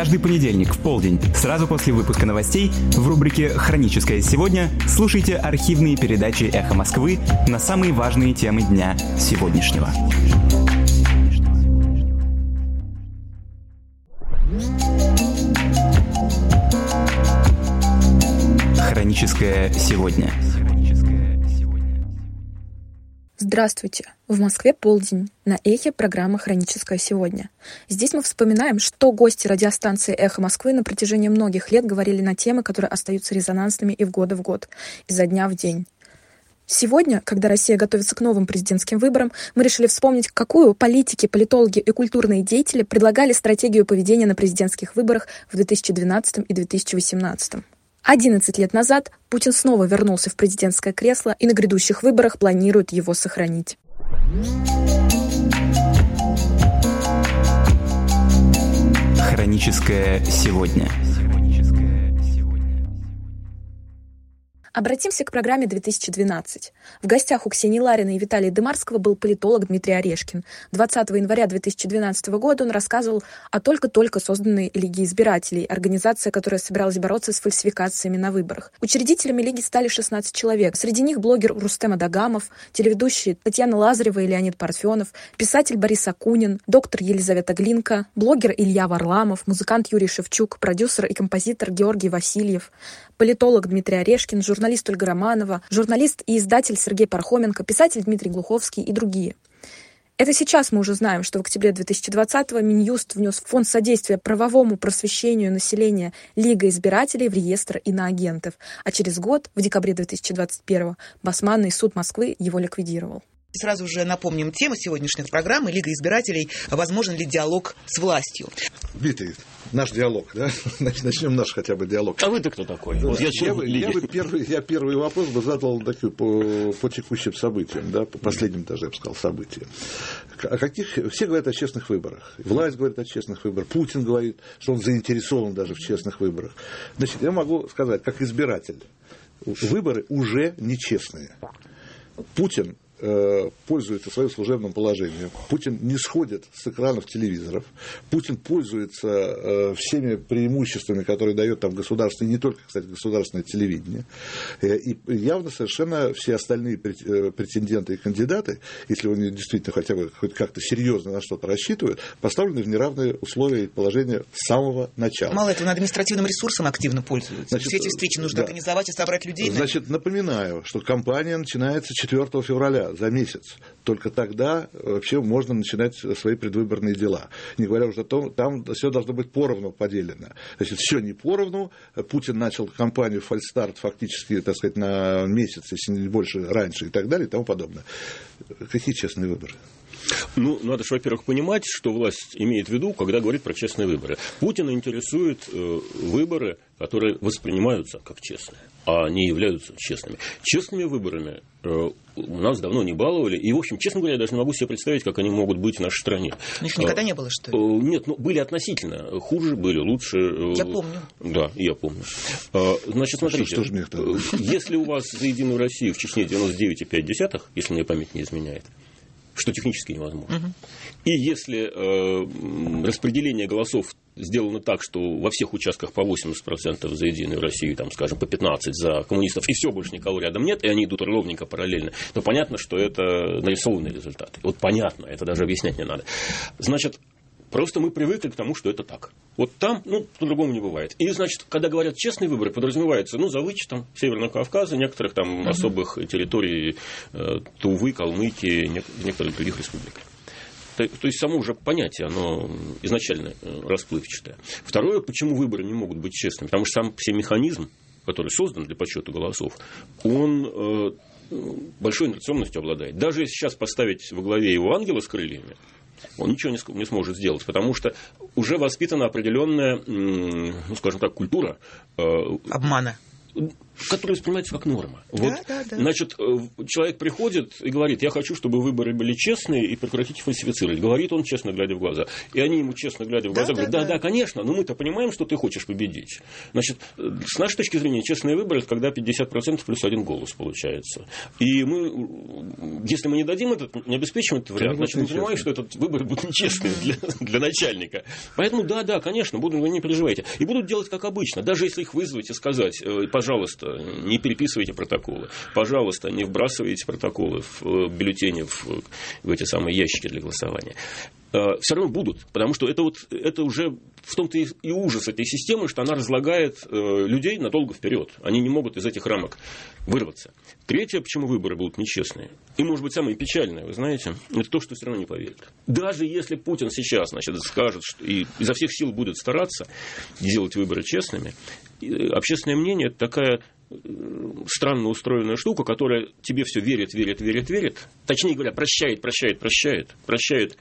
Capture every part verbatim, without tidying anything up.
Каждый понедельник в полдень, сразу после выпуска новостей, в рубрике «Хроническое сегодня» слушайте архивные передачи «Эхо Москвы» на самые важные темы дня сегодняшнего. «Хроническое сегодня». Здравствуйте! В Москве полдень. На Эхе программа «Хроническое сегодня». Здесь мы вспоминаем, что гости радиостанции «Эхо Москвы» на протяжении многих лет говорили на темы, которые остаются резонансными и в годы в год, изо дня в день. Сегодня, когда Россия готовится к новым президентским выборам, мы решили вспомнить, какую политики, политологи и культурные деятели предлагали стратегию поведения на президентских выборах в две тысячи двенадцатом и две тысячи восемнадцатом. одиннадцать лет назад Путин снова вернулся в президентское кресло и на грядущих выборах планирует его сохранить. Хроническое сегодня. Обратимся к программе две тысячи двенадцать. В гостях у Ксении Лариной и Виталия Дымарского был политолог Дмитрий Орешкин. двадцатого января две тысячи двенадцатого года он рассказывал о только-только созданной Лиге избирателей, организация, которая собиралась бороться с фальсификациями на выборах. Учредителями Лиги стали шестнадцать человек. Среди них блогер Рустем Адагамов, телеведущие Татьяна Лазарева и Леонид Парфенов, писатель Борис Акунин, доктор Елизавета Глинка, блогер Илья Варламов, музыкант Юрий Шевчук, продюсер и композитор Георгий Васильев, политолог Дмитрий Орешкин, журналист Ольга Романова, журналист и издатель Сергей Пархоменко, писатель Дмитрий Глуховский и другие. Это сейчас мы уже знаем, что в октябре две тысячи двадцатого Минюст внес в Фонд содействия правовому просвещению населения Лига избирателей в реестр иноагентов, а через год, в декабре две тысячи двадцать первого, Басманный суд Москвы его ликвидировал. Сразу же напомним тему сегодняшней программы «Лига избирателей. Возможен ли диалог с властью?» Дмитрий, наш диалог, да? Начнем наш хотя бы диалог. А вы-то кто такой? Да, вот я, я, бы, я, бы первый, я первый вопрос бы задал такой по, по текущим событиям, да, по последним даже, я бы сказал, событиям. О каких, все говорят о честных выборах. Власть говорит о честных выборах. Путин говорит, что он заинтересован даже в честных выборах. Значит, я могу сказать, как избиратель, выборы уже нечестные. Путин пользуется своим служебным положением. Путин не сходит с экранов телевизоров. Путин пользуется э, всеми преимуществами, которые дает там государственное, не только, кстати, государственное телевидение. И явно совершенно все остальные претенденты и кандидаты, если они действительно хотя бы хоть как-то серьезно на что-то рассчитывают, поставлены в неравные условия и положения с самого начала. Мало этого, на административным ресурсом активно пользуются. Значит, все эти встречи нужно да. организовать и собрать людей. Значит, напоминаю, что кампания начинается четвёртого февраля. За месяц. Только тогда вообще можно начинать свои предвыборные дела. Не говоря уже о том, там все должно быть поровну поделено. Значит, все не поровну. Путин начал кампанию фальстарт фактически, так сказать, на месяц, если не больше, раньше и так далее и тому подобное. Какие честные выборы? Ну, надо же, во-первых, понимать, что власть имеет в виду, когда говорит про честные выборы. Путина интересуют э, выборы, которые воспринимаются как честные, а не являются честными. Честными выборами э, у нас давно не баловали. И, в общем, честно говоря, я даже не могу себе представить, как они могут быть в нашей стране. Ну, их никогда а, не было, что ли? Э, нет, ну, были относительно. Хуже были, лучше. Э, я помню. Да, я помню. Э, значит, смотрите. Что, что э, если у вас за Единую Россию в Чечне девяносто девять и пять десятых, если мне память не изменяет, что технически невозможно. Угу. И если э, распределение голосов сделано так, что во всех участках по восемьдесят процентов за Единую Россию, там, скажем, по пятнадцать процентов за коммунистов, и все, больше никого рядом нет, и они идут ровненько параллельно, то понятно, что это нарисованные результаты. Вот понятно, это даже объяснять не надо. Значит, просто мы привыкли к тому, что это так. Вот там, ну, по-другому не бывает. И, значит, когда говорят честные выборы, подразумевается, ну, за вычетом Северного Кавказа, некоторых там uh-huh. особых территорий э, Тувы, Калмыкии, некоторых других республик. То, то есть, само уже понятие, оно изначально э, расплывчатое. Второе, почему выборы не могут быть честными? Потому что сам все механизм, который создан для подсчета голосов, он э, большой инерционностью обладает. Даже если сейчас поставить во главе его ангела с крыльями, он ничего не, не сможет сделать, потому что уже воспитана определенная, ну, скажем так, культура. Обмана. которые воспринимаются как норма. Вот, да, да, да. Значит, человек приходит и говорит, я хочу, чтобы выборы были честные и прекратить фальсифицировать. Говорит он, честно глядя в глаза. И они ему, честно глядя в глаза, да, говорят, да, да, да, конечно, но мы-то понимаем, что ты хочешь победить. Значит, с нашей точки зрения, честные выборы, это когда пятьдесят процентов плюс один голос получается. И мы, если мы не дадим этот, не обеспечим этот вариант, значит, мы понимаем, что этот выбор будет нечестный для, для начальника. Поэтому, да, да, конечно, будут, вы не переживайте. И будут делать как обычно. Даже если их вызвать и сказать, пожалуйста, не переписывайте протоколы, пожалуйста, не вбрасывайте протоколы в бюллетени, в, в эти самые ящики для голосования. Все равно будут, потому что это, вот, это уже в том-то и ужас этой системы, что она разлагает людей надолго вперед. Они не могут из этих рамок вырваться. Третье, почему выборы будут нечестные, и, может быть, самое печальное, вы знаете, это то, что все равно не поверят. Даже если Путин сейчас, значит, скажет, что и изо всех сил будет стараться делать выборы честными, общественное мнение – это такая странно устроенная штука, которая тебе все верит, верит, верит, верит. Точнее говоря, прощает, прощает, прощает, прощает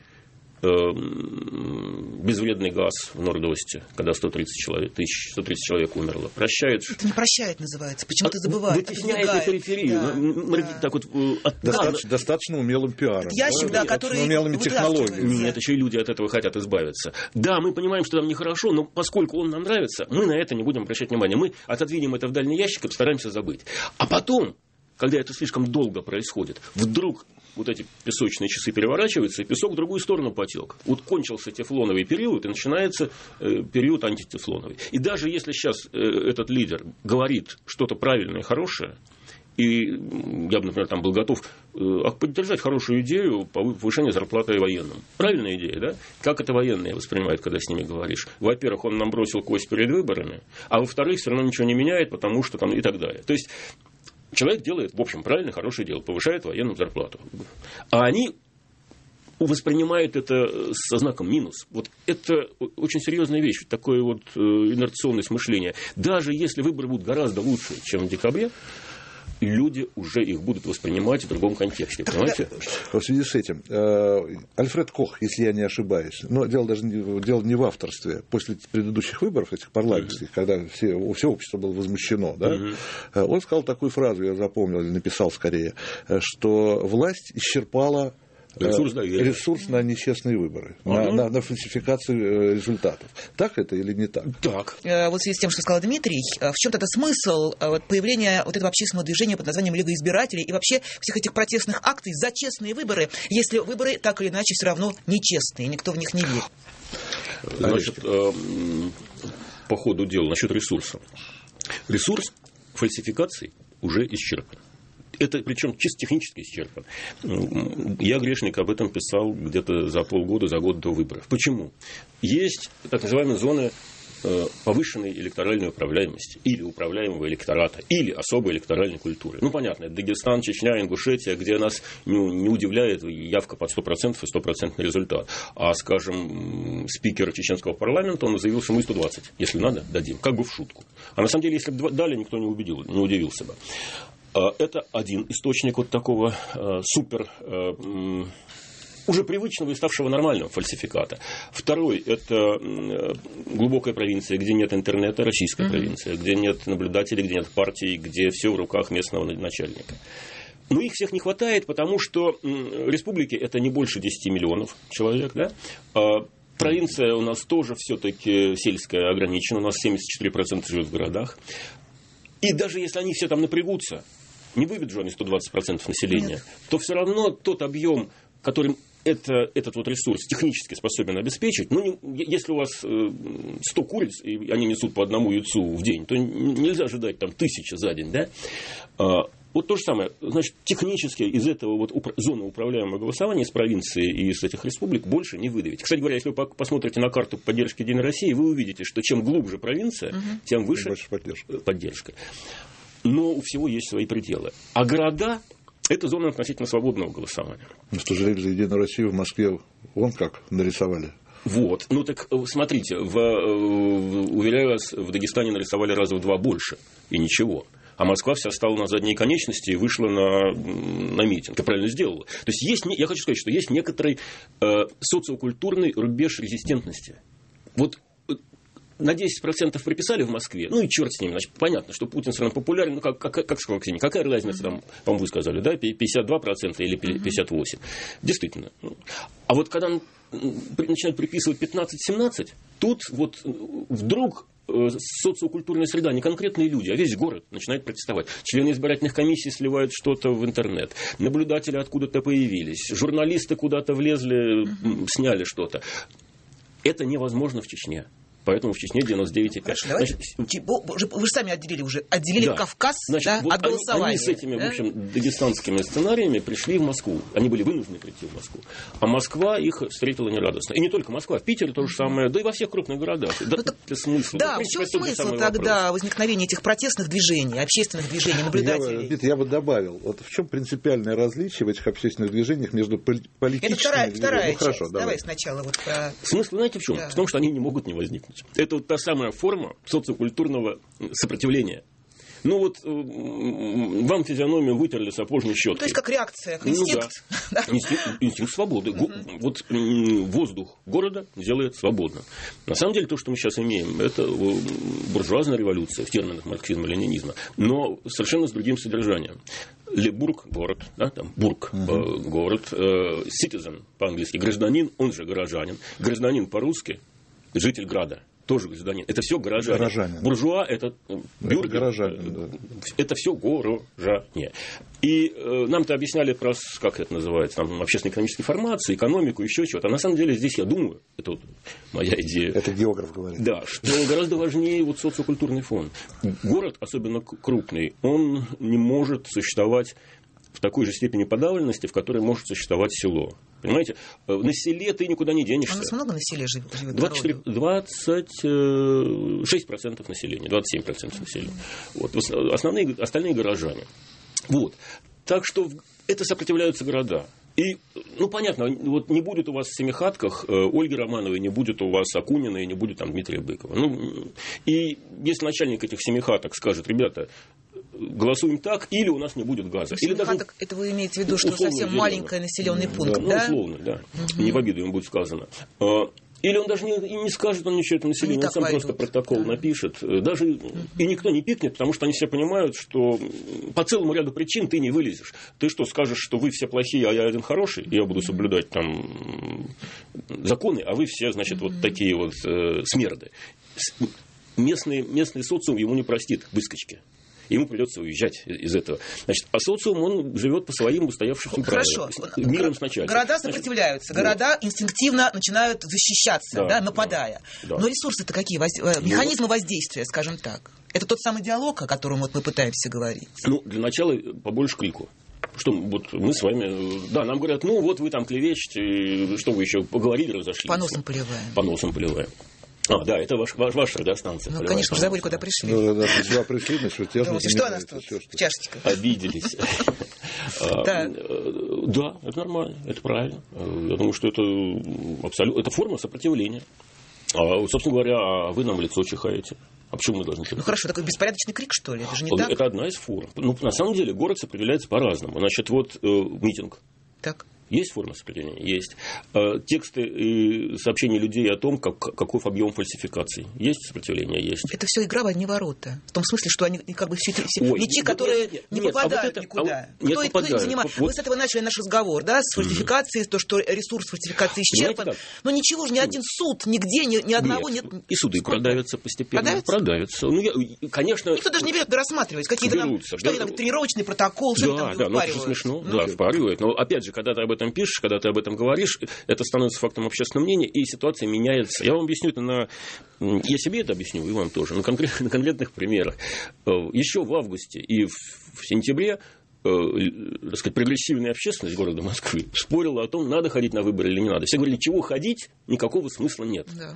безвредный газ в Норд-Осте, когда сто тридцать человек, тысяч, сто тридцать человек умерло. Прощает. Это не прощает называется. Почему-то забывает. Вытесняет на периферию. Да. Ну, Да. Так вот, от... достаточно, да. достаточно умелым пиаром. Это ящик, да, да, который умелыми технологиями. Нет, еще и люди от этого хотят избавиться. Да, мы понимаем, что нам нехорошо, но поскольку он нам нравится, мы на это не будем обращать внимания. Мы отодвинем это в дальний ящик и постараемся забыть. А потом, когда это слишком долго происходит, вдруг вот эти песочные часы переворачиваются, и песок в другую сторону потек. Вот кончился тефлоновый период, и начинается э, период антитефлоновый. И даже если сейчас э, этот лидер говорит что-то правильное и хорошее, и я бы, например, там был готов э, поддержать хорошую идею повышения зарплаты военным. Правильная идея, да? Как это военные воспринимают, когда с ними говоришь? Во-первых, он нам бросил кость перед выборами, а во-вторых, все равно ничего не меняет, потому что там и так далее. То есть человек делает, в общем, правильно, хорошее дело, повышает военным зарплату. А они воспринимают это со знаком минус. Вот это очень серьезная вещь, такое вот инерционное смышление. Даже если выборы будут гораздо лучше, чем в декабре, люди уже их будут воспринимать в другом контексте. Понимаете? В связи с этим, Альфред Кох, если я не ошибаюсь, но дело даже не, дело не в авторстве, после предыдущих выборов, этих парламентских, mm-hmm. когда все, все общество было возмущено, да, mm-hmm. он сказал такую фразу, я запомнил, или написал скорее, что власть исчерпала Ресурс, да, ресурс на нечестные выборы, ага. на, на, на фальсификацию результатов. Так это или не так? Так. Вот в связи с тем, что сказал Дмитрий, в чем-то это смысл появления вот этого общественного движения под названием Лига избирателей и вообще всех этих протестных акций за честные выборы, если выборы так или иначе все равно нечестные, никто в них не верит. Значит, по ходу дела насчет ресурса. Ресурс фальсификаций уже исчерпан. Это причем чисто технически исчерпан. Я, грешник, об этом писал где-то за полгода, за год до выборов. Почему? Есть так называемые зоны повышенной электоральной управляемости или управляемого электората, или особой электоральной культуры. Ну, понятно, это Дагестан, Чечня, Ингушетия, где нас не, не удивляет явка под сто процентов и стопроцентный результат. А, скажем, спикер чеченского парламента, он заявил, что мы сто двадцать, если надо, дадим, как бы в шутку. А на самом деле, если бы дали, никто не, убедил, не удивился бы. Это один источник вот такого э, супер, э, уже привычного и ставшего нормального фальсификата. Второй – это э, глубокая провинция, где нет интернета, российская mm-hmm. провинция, где нет наблюдателей, где нет партий, где все в руках местного начальника. Но их всех не хватает, потому что э, республики – это не больше десяти миллионов человек, да? А провинция у нас тоже все-таки сельская ограничена, у нас семьдесят четыре процента живет в городах. И даже если они все там напрягутся, не выведут же они сто двадцать процентов населения, Нет. то все равно тот объем, которым это, этот вот ресурс технически способен обеспечить, ну, не, если у вас сто куриц, и они несут по одному яйцу в день, то нельзя ожидать там тысячи за день, да? А, вот то же самое, значит, технически из этого вот упра- зоны управляемого голосования из провинции и из этих республик больше не выдавить. Кстати говоря, если вы посмотрите на карту поддержки Единой России, вы увидите, что чем глубже провинция, угу. тем выше поддержка. поддержка. Но у всего есть свои пределы. А города – это зона относительно свободного голосования. Но в то же время за Единую Россию в Москве вон как нарисовали. Вот. Ну так смотрите, в, уверяю вас, в Дагестане нарисовали раза в два больше. И ничего. А Москва вся стала на задние конечности и вышла на, на митинг. Ты правильно сделала. То есть, есть, я хочу сказать, что есть некоторый э, социокультурный рубеж резистентности. Вот на десять процентов приписали в Москве, ну и черт с ними, значит, понятно, что Путин все равно популярен, ну как, как, как сказал Ксения, какая разница там, по-моему, вы сказали, да, пятьдесят два процента или пятьдесят восемь процентов. Действительно. А вот когда начинают приписывать пятнадцать-семнадцать, тут вот вдруг социокультурная среда, не конкретные люди, а весь город начинает протестовать. Члены избирательных комиссий сливают что-то в интернет. Наблюдатели откуда-то появились. Журналисты куда-то влезли, mm-hmm. сняли что-то. Это невозможно в Чечне. Поэтому в Чечне девяносто девять и пять. Значит, вы же сами отделили уже, отделили да. Кавказ Значит, да, вот от голосования. Они, они с этими, да? в общем, дагестанскими сценариями пришли в Москву. Они были вынуждены прийти в Москву. А Москва их встретила нерадостно. И не только Москва, в Питере то же самое, да и во всех крупных городах. Да, ну, так, смысл. Да, ну, в чем смысл тогда вопрос. возникновения этих протестных движений, общественных движений, наблюдателей? Я, я бы добавил, вот в чем принципиальное различие в этих общественных движениях между политическими... Это вторая, вторая ну, часть. хорошо, давай. давай сначала вот про... Смысл, знаете, в чем? Да. В том, что они не могут не возникнуть. Это вот та самая форма социокультурного сопротивления. Ну вот вам физиономию вытерли сапожной щеткой. Ну, то есть как реакция, как инстинкт. Ну, да. инстинкт, инстинкт свободы. Uh-huh. Вот воздух города делает свободно. На самом деле то, что мы сейчас имеем, это буржуазная революция в терминах марксизма, ленинизма, но совершенно с другим содержанием. Лебург – город, да, там, бург uh-huh. – город, citizen по-английски, гражданин, он же горожанин. Гражданин по-русски – житель града. Тоже гражданин. Это все горожане. горожане. Буржуа это бюргер. Горожане, да. Это все горожане. И э, нам-то объясняли про, как это называется, там, общественно-экономические формации, экономику, еще чего-то. А на самом деле здесь, я думаю, это вот моя идея. Это географ говорит. Да, что гораздо важнее вот социокультурный фон. Город, особенно крупный, он не может существовать в такой же степени подавленности, в которой может существовать село. Понимаете, на селе ты никуда не денешься. У нас много на селе живет? двадцать четыре, двадцать шесть процентов населения, двадцать семь процентов населения. Вот. Основные, остальные горожане. Вот. Так что это сопротивляются города. И, ну, понятно, вот не будет у вас в Семихатках Ольги Романовой, не будет у вас Акунина и не будет там Дмитрия Быкова. Ну, и если начальник этих Семихаток скажет, ребята, голосуем так, или у нас не будет газа. Или даже, это вы имеете в виду, что совсем маленький населенный пункт, да? да? Ну, условно, да. Угу. Не в обиду им будет сказано. Или он даже не, не скажет, он ничего это население, он сам пойдут. Просто протокол да. напишет. Даже угу. и никто не пикнет, потому что они все понимают, что по целому ряду причин ты не вылезешь. Ты что, скажешь, что вы все плохие, а я один хороший, и я буду соблюдать там законы, а вы все, значит, угу. вот такие вот э, смерды. Местный, местный социум ему не простит выскочки. Ему придется уезжать из этого. Значит, а социум, он живет по своим устоявшимся правилам. Хорошо. Миром сначала. Города сопротивляются. Значит, города вот. инстинктивно начинают защищаться, да, да, нападая. Да. Но ресурсы-то какие? Воз... Ну, Механизмы воздействия, скажем так. Это тот самый диалог, о котором вот мы пытаемся говорить. Ну, для начала побольше крику. Что вот мы с вами... Да, нам говорят, ну, вот вы там клевещете, что вы еще поговорили, разошлись. По носам поливаем. По носам поливаем. А, да, это ваш, ваш, ваша радиостанция. Ну, конечно, забыли, куда пришли. Ну, да, сюда пришли, на шутежно. Что у нас тут в чашечках? Обиделись. Да, это нормально, это правильно. Я думаю, что это абсолютно... Это форма сопротивления. А, собственно говоря, вы нам в лицо чихаете. А почему мы должны чихать? Ну, хорошо, такой беспорядочный крик, что ли? Это же не так? Это одна из форм. Ну, на самом деле, город сопротивляется по-разному. Значит, вот митинг. Так. Есть форма сопротивления? Есть. Тексты и сообщения людей о том, как, каков объем фальсификаций. Есть сопротивление? Есть. Это все игра в одни ворота. В том смысле, что они как бы все, все Ой, мячи, которые нет, не нет, попадают а вот это, никуда. А, нет, кто, попадают. Кто занимается? Вот. Мы с этого начали наш разговор, да, с фальсификацией, mm-hmm. то, что ресурс фальсификации исчерпан. Но ничего же, ни один суд, нигде, ни, ни одного нет. нет. И суды Сколько? продавятся постепенно. Продавятся? Продавятся. Ну, я, конечно... Никто даже не берет рассматривать. Какие-то там, берутся, что да, там, тренировочный протокол, что да, там да, ну это же смешно. Ну, да, впаривают. Но опять же, когда ты об этом пишешь, когда ты об этом говоришь, это становится фактом общественного мнения, и ситуация меняется. Я вам объясню это на... Я себе это объясню, и вам тоже, на, конкрет... на конкретных примерах. Еще в августе и в сентябре так сказать, прогрессивная общественность города Москвы спорила о том, надо ходить на выборы или не надо. Все говорили, чего ходить, никакого смысла нет. Да.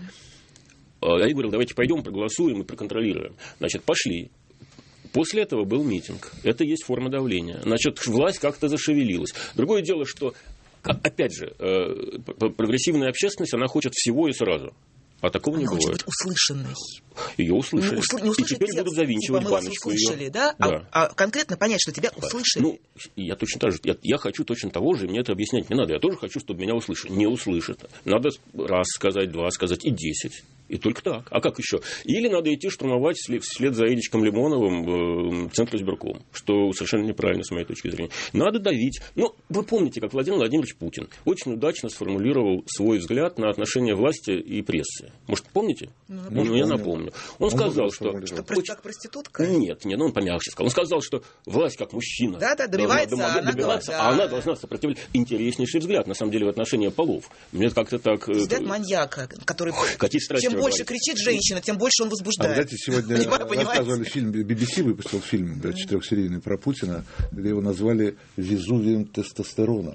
Я говорил, давайте пойдем, проголосуем и проконтролируем. Значит, пошли. После этого был митинг. Это есть форма давления. Значит, власть как-то зашевелилась. Другое дело, что, опять же, прогрессивная общественность, она хочет всего и сразу. А такого она не бывает. Она хочет быть услышанной. Ее услышали. Ну, усл... И теперь будут завинчивать типа, баночку услышали, ее. Да? Да. А, а конкретно понять, что тебя услышали. Ну, я точно так же. Я, я хочу точно того же, и мне это объяснять не надо. Я тоже хочу, чтобы меня услышали. Не услышат. Надо раз сказать, два сказать и десять. И только так. А как еще? Или надо идти штурмовать вслед, вслед за Эдичком Лимоновым э, Центр избирком, что совершенно неправильно с моей точки зрения. Надо давить. Ну, вы помните, как Владимир Владимирович Путин очень удачно сформулировал свой взгляд на отношения власти и прессы. Может, помните? Ну, ну я напомню. Он, он сказал, что... Что, очень... как проститутка? Нет, нет, ну он помягче сказал. Он сказал, что власть как мужчина. Да, да, добивается, должна, она добиваться, да. а она должна сопротивляться. Интереснейший взгляд, на самом деле, в отношении полов. Мне как-то так... Взгляд маньяка, который... Какие страсти Чем больше кричит женщина, тем больше он возбуждает. А, знаете, сегодня рассказывали фильм, би би си выпустил фильм да, четырехсерийный про Путина, где его назвали «Везувием тестостерона».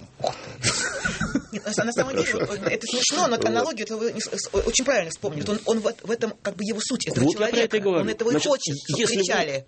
Нет, на самом деле, это смешно, но аналогию это вы очень правильно вспомнили. Он, он в этом, как бы, его суть этого вот человека. Он этого и хочет, чтобы кричали.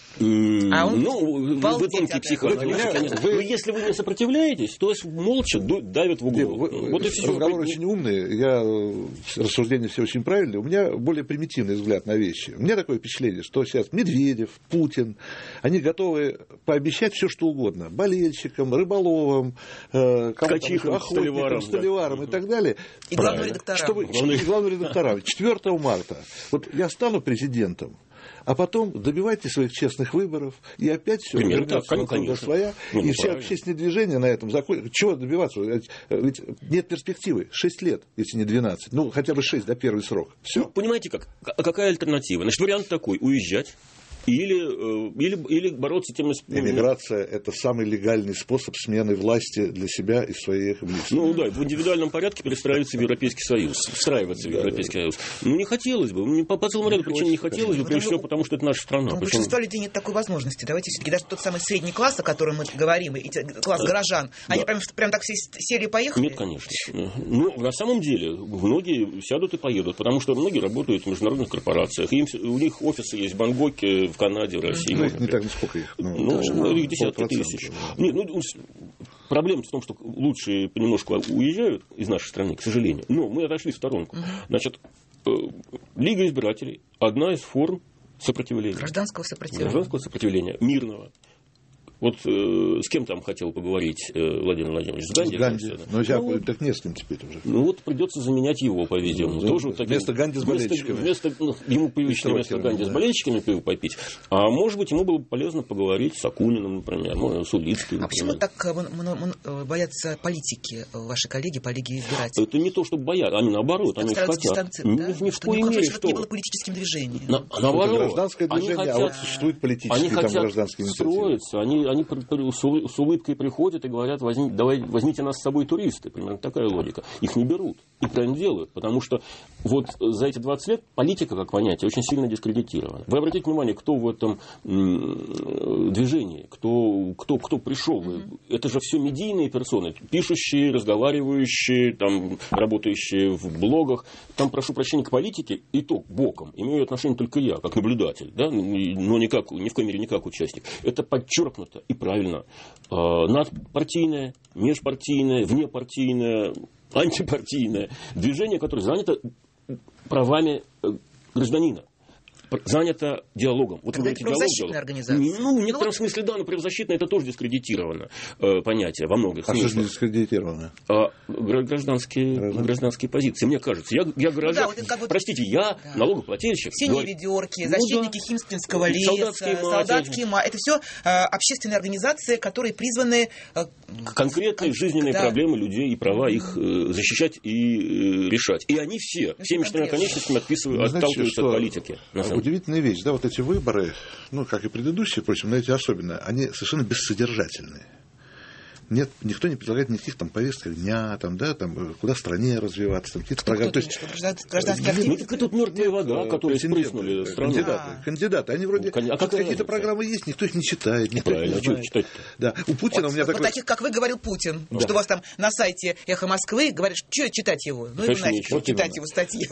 А он ну, вы тонкий психоаналитик, конечно. Вы... Но если вы не сопротивляетесь, то молча давят в угол. Вы, вот и все. Разговор очень умный, я, рассуждения все очень правильные. У меня более примитивный взгляд на вещи. У меня такое впечатление, что сейчас Медведев, Путин, они готовы пообещать все, что угодно. Болельщикам, рыболовам, э, охотникам, столеварам да. и так далее. И главным редакторам. Чтобы, и главным редакторам. четвёртого марта. Вот я стану президентом, а потом добивайте своих честных выборов, и опять все вернется на своя, ну, и все общественные движения на этом законе. Чего добиваться? Ведь нет перспективы. Шесть лет, если не двенадцать. Ну, хотя бы шесть, да, первый срок. Все. Ну, понимаете как? А какая альтернатива? Значит, вариант такой: уезжать. Или, или, или бороться тем... Эмиграция – это самый легальный способ смены власти для себя и своих близких. Ну да, в индивидуальном порядке перестраиваться в Европейский Союз, встраиваться в Европейский да, Союз. Ну не хотелось бы, по, по целому ряду причин не хотелось бы, прежде всего потому, что это наша страна. У большинства людей нет такой возможности. Давайте все-таки даже тот самый средний класс, о котором мы говорим, и класс горожан, да. они прям, прям так все сели и поехали? Нет, конечно. Ну, на самом деле, многие сядут и поедут, потому что многие работают в международных корпорациях, им, у них офисы есть в Бангкоке, в Канаде, в России. Ну, их не так, сколько их. Ну, ну их десятки тысяч. Нет, ну, проблема в том, что лучшие понемножку уезжают из нашей страны, к сожалению. Но мы отошли в сторонку. Значит, Лига избирателей – одна из форм сопротивления. Гражданского сопротивления. Гражданского сопротивления, мирного. Вот э, с кем там хотел поговорить э, Владимир Владимирович? С Ганди? С Ганди. Но я ну, так не с ним теперь уже. Ну вот придется заменять его, по-видимому. Ну, Тоже вместо вот Ганди с болельщиками. Вместо, ну, ему привычно вместо Ганди да. с болельщиками пиво попить. А может быть, ему было бы полезно поговорить с Акуниным, например, с Улицким. А почему так боятся политики, ваши коллеги по Лиге избирателей? Это не то, чтобы боятся, они наоборот, они хотят. Да? Ни в коей мере, что... не было политическим движением. На, наоборот. Гражданское движение, хотят, а вот существует политические там гражданские инициативы. Они, они с улыбкой приходят и говорят: Возьми, давай, возьмите нас с собой туристы. Примерно такая логика. Их не берут. И правильно делают. Потому что вот за эти двадцать лет политика, как понятие, очень сильно дискредитирована. Вы обратите внимание, кто в этом м- движении, кто, кто, кто пришел. Mm-hmm. Это же все медийные персоны. Пишущие, разговаривающие, там, работающие в блогах. Там, прошу прощения, к политике и то боком имею отношение только я, как наблюдатель. Да? Но никак, ни в коей мере не как участник. Это подчеркнуто и правильно. Надпартийное, межпартийное, внепартийное, антипартийное движение, которое занято правами гражданина, занято диалогом. Вот это правозащитная организация. Ну, в некотором ну, смысле, да, но правозащитная это тоже дискредитировано э, понятие во многих смыслах. А что же дискредитировано? А, гражданские, гражданские позиции. Мне кажется, я, я граждан... ну, да, вот как бы... простите, я да. налогоплательщик. Все говорю... неведерки, защитники ну, да. Химскинского леса, солдатские, солдатские ма... Это все а, общественные организации, которые призваны... А, конкретные кон... жизненные да. проблемы людей и права их э, защищать и э, решать. И они все, ну, всеми четырьмя конечностями отписывают, ну, отталкиваются от политики. Удивительная вещь, да, вот эти выборы, ну, как и предыдущие, впрочем, но эти особенно, они совершенно бессодержательные. Нет, никто не предлагает никаких там повесток дня, там, да, там, куда стране развиваться, там, какие-то программы. То есть, гражданские активисты? Ну, так это тут мертвая вода, которая спрыснули страну. Кандидаты, а. кандидаты, они вроде, ну, а какие-то разница? Программы есть, никто их не читает. Никто Правильно, их не а что читать? Да, у Путина вот, у меня вот такой... таких, как вы, говорил Путин, да. что у вас там на сайте «Эхо Москвы» говорят, что читать его? Ну, и нафиг, вот читать его статьи.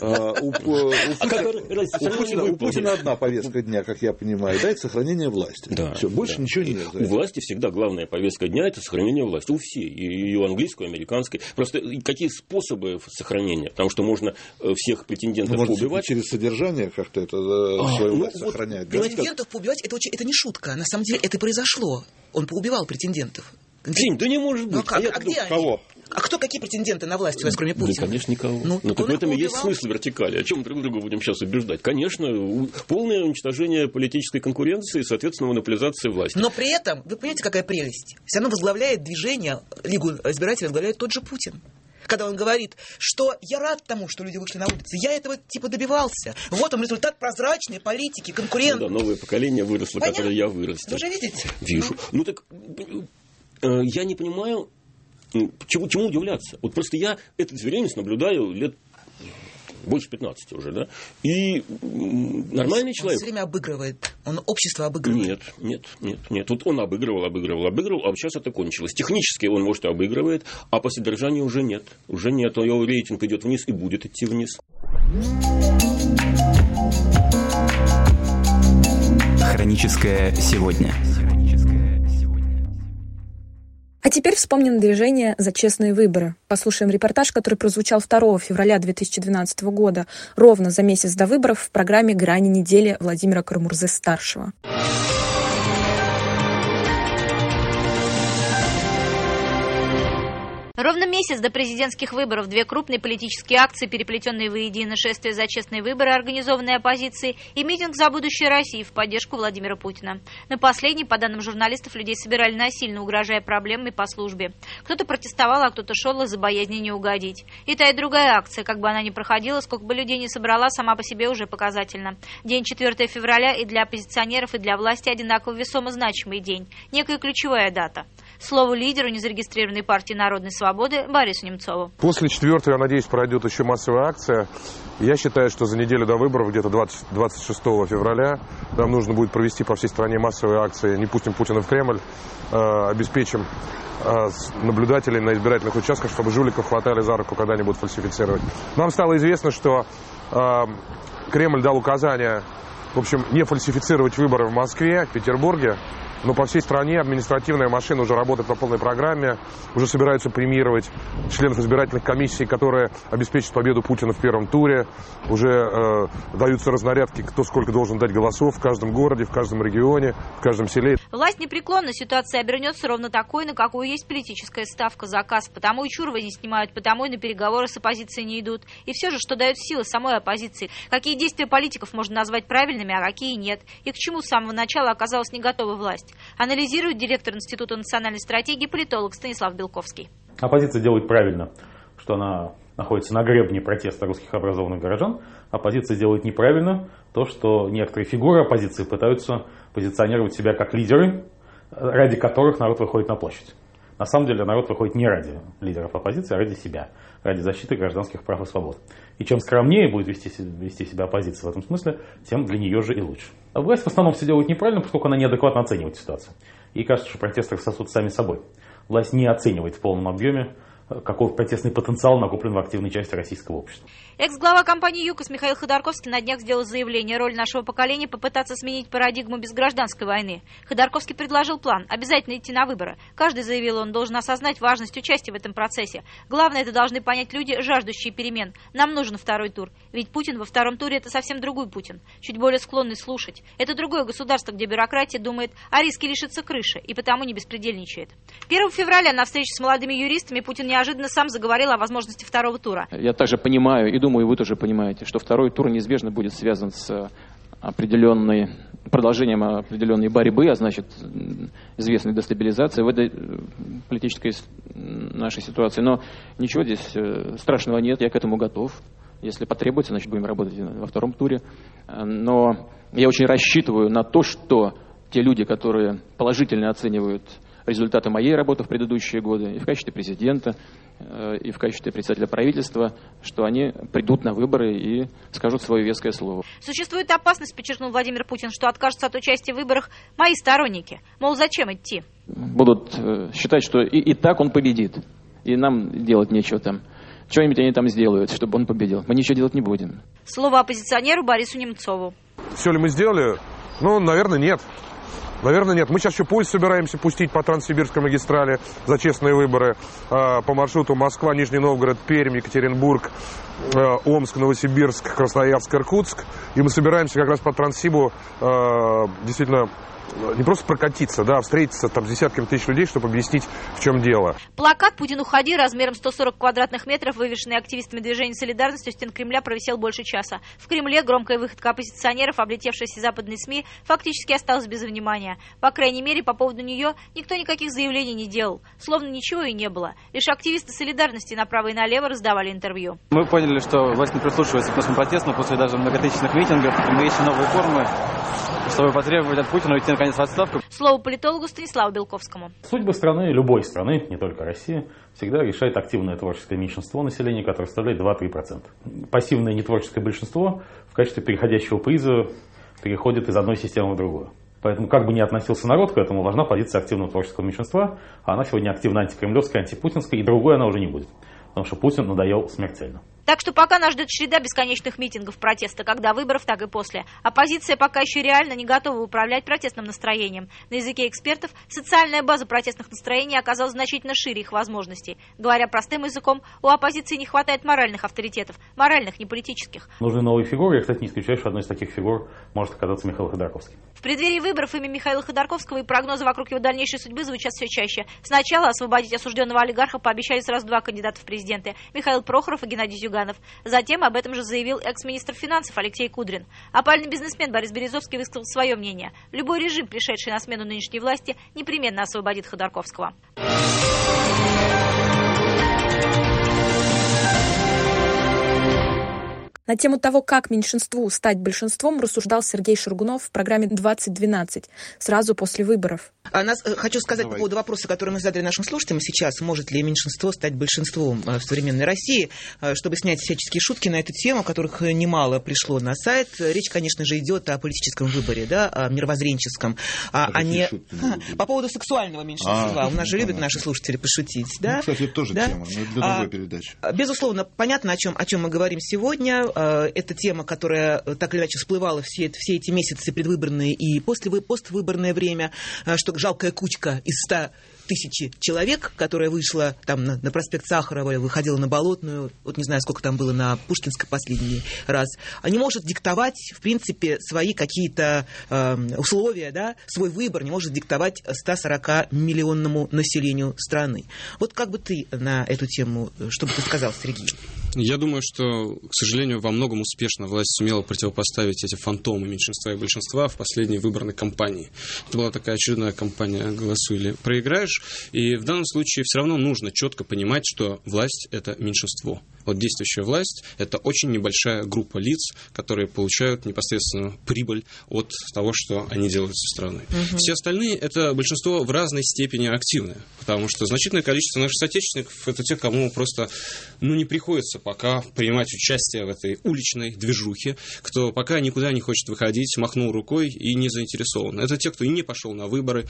У Путина одна повестка дня, как я понимаю, да, это сохранение власти. Все, больше ничего нет. У власти всегда главная повестка дня – это сохранение власти. У всей. И у английской, и американской. Просто какие способы сохранения? Потому что можно всех претендентов ну, поубивать. Через содержание как-то это а, свою власть ну, сохранять. Вот, да? Претендентов поубивать это, очень, это не шутка. На самом деле это произошло. Он поубивал претендентов. Жень, да не может быть. Ну, как? А, а где кого? они? А кто, какие претенденты на власть у вас, кроме Путина? Да, конечно, никого. Ну, Но так в этом и есть смысл вертикали. О чем мы друг друга будем сейчас убеждать? Конечно, полное уничтожение политической конкуренции и, соответственно, монополизация власти. Но при этом, вы понимаете, какая прелесть? Все равно возглавляет движение, Лигу избирателей возглавляет тот же Путин. Когда он говорит, что я рад тому, что люди вышли на улицы, я этого типа добивался. Вот он результат прозрачной политики, конкурентной. Ну да, новое поколение выросло, Понятно? которое я вырастил. Вы уже видите? Вижу. Ну, ну так, э, я не понимаю, чему, чему удивляться. Вот просто я этот зверинец наблюдаю лет больше пятнадцати уже, да? И нормальный он человек. Он все время обыгрывает. Он общество обыгрывает. Нет, нет, нет, нет. Вот он обыгрывал, обыгрывал, обыгрывал, а сейчас это кончилось. Технически он, может, и обыгрывает, а по содержанию уже нет. Уже нет. Его рейтинг идет вниз и будет идти вниз. Хроническое сегодня. А теперь вспомним движение «За честные выборы». Послушаем репортаж, который прозвучал второго февраля две тысячи двенадцатого года, ровно за месяц до выборов в программе «Грани недели» Владимира Карамурзы-старшего. Ровно месяц до президентских выборов две крупные политические акции, переплетенные воедино: шествие за честные выборы, организованные оппозицией, и митинг «За будущее России» в поддержку Владимира Путина. На последний, по данным журналистов, людей собирали насильно, угрожая проблемами по службе. Кто-то протестовал, а кто-то шел из-за боязни не угодить. И та, и другая акция, как бы она ни проходила, сколько бы людей ни собрала, сама по себе уже показательна. День четвёртого февраля и для оппозиционеров, и для власти одинаково весомо значимый день. Некая ключевая дата. Слово лидеру незарегистрированной партии «Народной свободы» Борису Немцову. После четвёртого, я надеюсь, пройдет еще массовая акция. Я считаю, что за неделю до выборов, где-то двадцать шестого февраля, нам нужно будет провести по всей стране массовые акции. Не пустим Путина в Кремль, э, обеспечим э, наблюдателей на избирательных участках, чтобы жуликов хватали за руку, когда они будут фальсифицировать. Нам стало известно, что э, Кремль дал указание, в общем, не фальсифицировать выборы в Москве, в Петербурге. Но по всей стране административная машина уже работает по полной программе, уже собираются премировать членов избирательных комиссий, которые обеспечат победу Путина в первом туре. Уже э, даются разнарядки, кто сколько должен дать голосов в каждом городе, в каждом регионе, в каждом селе. Власть непреклонна, ситуация обернется ровно такой, на какую есть политическая ставка, заказ. Потому и Чурова не снимают, потому и на переговоры с оппозицией не идут. И все же, что дает силы самой оппозиции. Какие действия политиков можно назвать правильными, а какие нет. И к чему с самого начала оказалась не готова власть. Анализирует директор Института национальной стратегии, политолог Станислав Белковский. Оппозиция делает правильно, что она находится на гребне протеста русских образованных горожан. Оппозиция делает неправильно то, что некоторые фигуры оппозиции пытаются позиционировать себя как лидеры, ради которых народ выходит на площадь. На самом деле народ выходит не ради лидеров оппозиции, а ради себя, ради защиты гражданских прав и свобод. И чем скромнее будет вести, вести себя оппозиция в этом смысле, тем для нее же и лучше. А власть в основном все делает неправильно, поскольку она неадекватно оценивает ситуацию. Ей кажется, что протесты сосут сами собой. Власть не оценивает в полном объеме, какой протестный потенциал накоплен в активной части российского общества. Экс-глава компании ЮКОС Михаил Ходорковский на днях сделал заявление: роль нашего поколения попытаться сменить парадигму без гражданской войны. Ходорковский предложил план: обязательно идти на выборы. Каждый, заявил он, должен осознать важность участия в этом процессе. Главное, это должны понять люди, жаждущие перемен. Нам нужен второй тур. Ведь Путин во втором туре — это совсем другой Путин, чуть более склонный слушать. Это другое государство, где бюрократия думает о риске лишиться крыши и потому не беспредельничает. первого февраля на встрече с молодыми юристами Путин неожиданно сам заговорил о возможности второго тура. Я также понимаю, и думаю, вы тоже понимаете, что второй тур неизбежно будет связан с определенной, продолжением определенной борьбы, а значит, известной дестабилизации в этой политической нашей ситуации. Но ничего здесь страшного нет, я к этому готов. Если потребуется, значит, будем работать во втором туре. Но я очень рассчитываю на то, что те люди, которые положительно оценивают результаты моей работы в предыдущие годы, и в качестве президента, и в качестве председателя правительства, что они придут на выборы и скажут свое веское слово. Существует опасность, подчеркнул Владимир Путин, что откажутся от участия в выборах мои сторонники. Мол, зачем идти? Будут считать, что и, и так он победит, и нам делать нечего там. Что-нибудь они там сделают, чтобы он победил. Мы ничего делать не будем. Слово оппозиционеру Борису Немцову. Все ли мы сделали? Ну, наверное, нет. Наверное, нет. Мы сейчас еще поезд собираемся пустить по Транссибирской магистрали за честные выборы, по маршруту Москва, Нижний Новгород, Пермь, Екатеринбург. Омск, Новосибирск, Красноярск, Иркутск. И мы собираемся как раз по Транссибу действительно не просто прокатиться, да, а встретиться там с десятками тысяч людей, чтобы объяснить, в чем дело. Плакат «Путин, уходи» размером сто сорок квадратных метров, вывешенный активистами движения «Солидарность» у стен Кремля, провисел больше часа. В Кремле громкая выходка оппозиционеров, облетевшая все западные СМИ, фактически осталась без внимания. По крайней мере, по поводу нее никто никаких заявлений не делал. Словно ничего и не было. Лишь активисты «Солидарности» направо и налево раздавали интервью. Мы поняли, что власть не прислушивается к нашим протестам после даже многотысячных митингов, и мы ищем новые формы, чтобы потребовать от Путина уйти наконец в отставку. Слово политологу Станиславу Белковскому. Судьбы страны, любой страны, не только России, всегда решает активное творческое меньшинство населения, которое составляет два-три процента. Пассивное нетворческое большинство в качестве переходящего приза переходит из одной системы в другую. Поэтому, как бы ни относился народ к этому, важна позиция активного творческого меньшинства, а она сегодня активно антикремлевская, антипутинская, и другой она уже не будет. Потому что Путин надоел смертельно. Так что пока нас ждет череда бесконечных митингов протеста, как до выборов, так и после. Оппозиция пока еще реально не готова управлять протестным настроением. На языке экспертов, социальная база протестных настроений оказалась значительно шире их возможностей. Говоря простым языком, у оппозиции не хватает моральных авторитетов, моральных, не политических. Нужны новые фигуры. Я, кстати, не исключаю, что одной из таких фигур может оказаться Михаил Ходорковский. В преддверии выборов имя Михаила Ходорковского и прогнозы вокруг его дальнейшей судьбы звучат все чаще. Сначала освободить осужденного олигарха пообещали сразу два кандидата в президенты – Михаил Прохоров и Геннадий Зюганов. Затем об этом же заявил экс-министр финансов Алексей Кудрин. Опальный бизнесмен Борис Березовский высказал свое мнение. Любой режим, пришедший на смену нынешней власти, непременно освободит Ходорковского. На тему того, как меньшинству стать большинством, рассуждал Сергей Шаргунов в программе «двадцать двенадцать» сразу после выборов. А нас, хочу сказать Давай. по поводу вопроса, который мы задали нашим слушателям сейчас. Может ли меньшинство стать большинством в современной России? Чтобы снять всяческие шутки на эту тему, которых немало пришло на сайт. Речь, конечно же, идет о политическом выборе, да, о мировоззренческом, а, а не а, по поводу сексуального меньшинства. А, У нас же любят наши слушатели пошутить. Да? Ну, кстати, это тоже да? тема, но для другой а, передачи. Безусловно, понятно, о чем, о чем мы говорим сегодня. Это тема, которая так или иначе всплывала все, все эти месяцы предвыборные и после, поствыборное время, что жалкая кучка из ста тысяч человек, которая вышла там на, на проспект Сахарова, выходила на Болотную, вот не знаю, сколько там было на Пушкинской последний раз, не может диктовать, в принципе, свои какие-то э, условия, да, свой выбор не может диктовать ста сорока миллионному населению страны. Вот как бы ты на эту тему, что бы ты сказал, Сергей? Я думаю, что, к сожалению, во многом успешно власть сумела противопоставить эти фантомы меньшинства и большинства в последней выборной кампании. Это была такая очередная кампания «Голосуй или проиграешь». И в данном случае все равно нужно четко понимать, что власть – это меньшинство. Вот действующая власть – это очень небольшая группа лиц, которые получают непосредственно прибыль от того, что они делают со страной. Угу. Все остальные – это большинство в разной степени активное, потому что значительное количество наших соотечественников – это те, кому просто ну, не приходится пока принимать участие в этой уличной движухе, кто пока никуда не хочет выходить, махнул рукой и не заинтересован. Это те, кто и не пошел на выборы.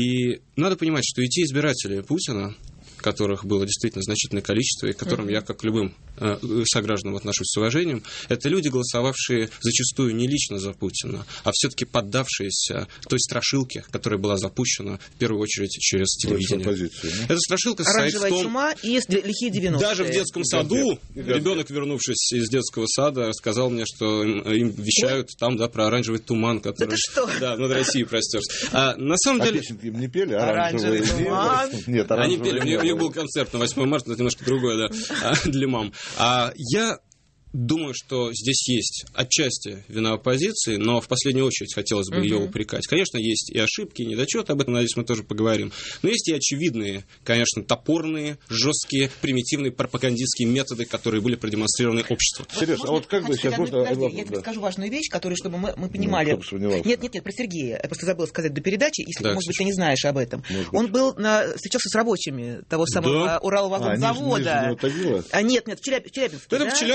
И надо понимать, что и те избиратели Путина, которых было действительно значительное количество, и к которым mm-hmm. я, как любым э, согражданам, отношусь с уважением, это люди, голосовавшие зачастую не лично за Путина, а все-таки поддавшиеся той страшилке, которая была запущена в первую очередь через телевидение. Позицию, да? Эта страшилка состоит в том... чума и лихие девяностые. Даже в детском саду ребенок, вернувшись из детского сада, сказал мне, что им, им вещают там, да, про оранжевый туман, который... Да ты что? Да, над Россией простерся. А на самом а деле... песенки им не пели? Оранжевый туман? Нет, они пели. У них был концерт на восьмое марта, это немножко другое, да, для мам. А я думаю, что здесь есть отчасти вина оппозиции, но в последнюю очередь хотелось бы uh-huh. ее упрекать. Конечно, есть и ошибки, и недочеты, об этом, надеюсь, мы тоже поговорим. Но есть и очевидные, конечно, топорные, жесткие, примитивные пропагандистские методы, которые были продемонстрированы обществу. Сереж, а вот как бы сейчас можно... Подожди, я тебе скажу важную вещь, которую, чтобы мы, мы понимали... Ну, нет, нет, нет, про Сергея. Я просто забыла сказать до передачи, если, да, может быть, ты не знаешь об этом. Он был на... встречался с рабочими того самого да? Уралвагонзавода. А, а, нет, нет, в Челябинске. Это да? в Челябинске,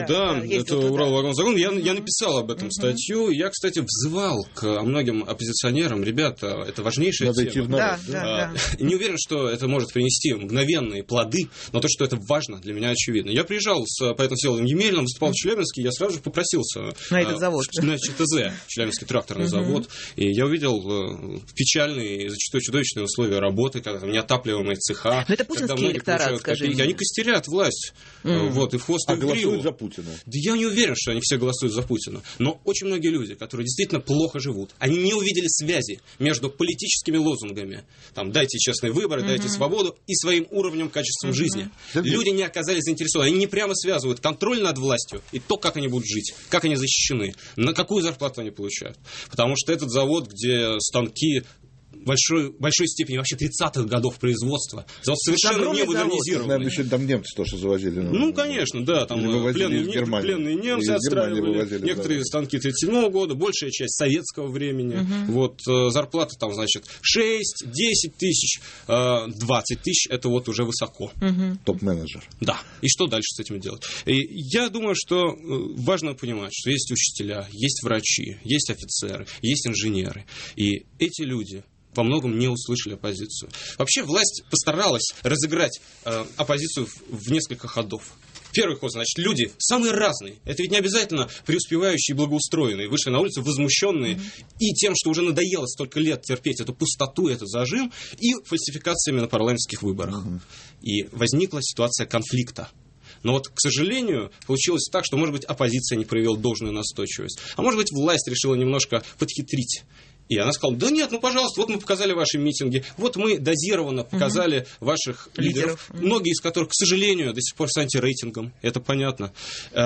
да, да, да это Урал-Вагонзагон. Я, я написал об этом uh-huh. статью. Я, кстати, взывал к многим оппозиционерам. Ребята, это важнейшая Надо тема. Да, да, да. Не уверен, что это может принести мгновенные плоды, но то, что это важно, для меня очевидно. Я приезжал с поэтом Всеволодом Емельным, выступал в Челябинске, я сразу же попросился на этот завод, на ЧТЗ, Челябинский тракторный uh-huh. завод, и я увидел печальные, зачастую чудовищные условия работы, когда там неотапливаемые цеха. Но это путинский электорат, скажи мне. Они костерят власть, mm. вот, и в хвост, а и в гриву. голосуют за Путина? Да я не уверен, что они все голосуют за Путина. Но очень многие люди, которые действительно плохо живут, они не увидели связи между политическими лозунгами, там, дайте честные выборы, mm-hmm. дайте свободу, и своим уровнем, качеством mm-hmm. жизни. Mm-hmm. Люди не оказались заинтересованы, они не прямо связывают контроль над властью и то, как они будут жить, как они защищены, на какую зарплату они получают. Потому что этот завод, где станки большой, большой степени вообще тридцатых годов производства. Завод совершенно не модернизирован. Наверное, еще там немцы тоже завозили. Ну, ну конечно, да. Там пленные, пленные немцы отстраивали. Некоторые да. станки тридцать седьмого года, большая часть советского времени. Угу. Вот, зарплата там, значит, шесть-десять тысяч, двадцать тысяч, это вот уже высоко. Угу. Топ-менеджер. Да. И что дальше с этим делать? И я думаю, что важно понимать, что есть учителя, есть врачи, есть офицеры, есть инженеры. И эти люди во многом не услышали оппозицию. Вообще власть постаралась разыграть э, оппозицию в, в несколько ходов. Первый ход, значит, люди самые разные. Это ведь не обязательно преуспевающие и благоустроенные. Вышли на улицу возмущенные mm-hmm. и тем, что уже надоело столько лет терпеть эту пустоту, этот зажим, и фальсификациями на парламентских выборах. Mm-hmm. И возникла ситуация конфликта. Но вот, к сожалению, получилось так, что, может быть, оппозиция не проявила должную настойчивость. А может быть, власть решила немножко подхитрить. И она сказала, да нет, ну, пожалуйста, вот мы показали ваши митинги, вот мы дозированно показали угу. ваших лидеров, лидеров, многие из которых, к сожалению, до сих пор с антирейтингом, это понятно.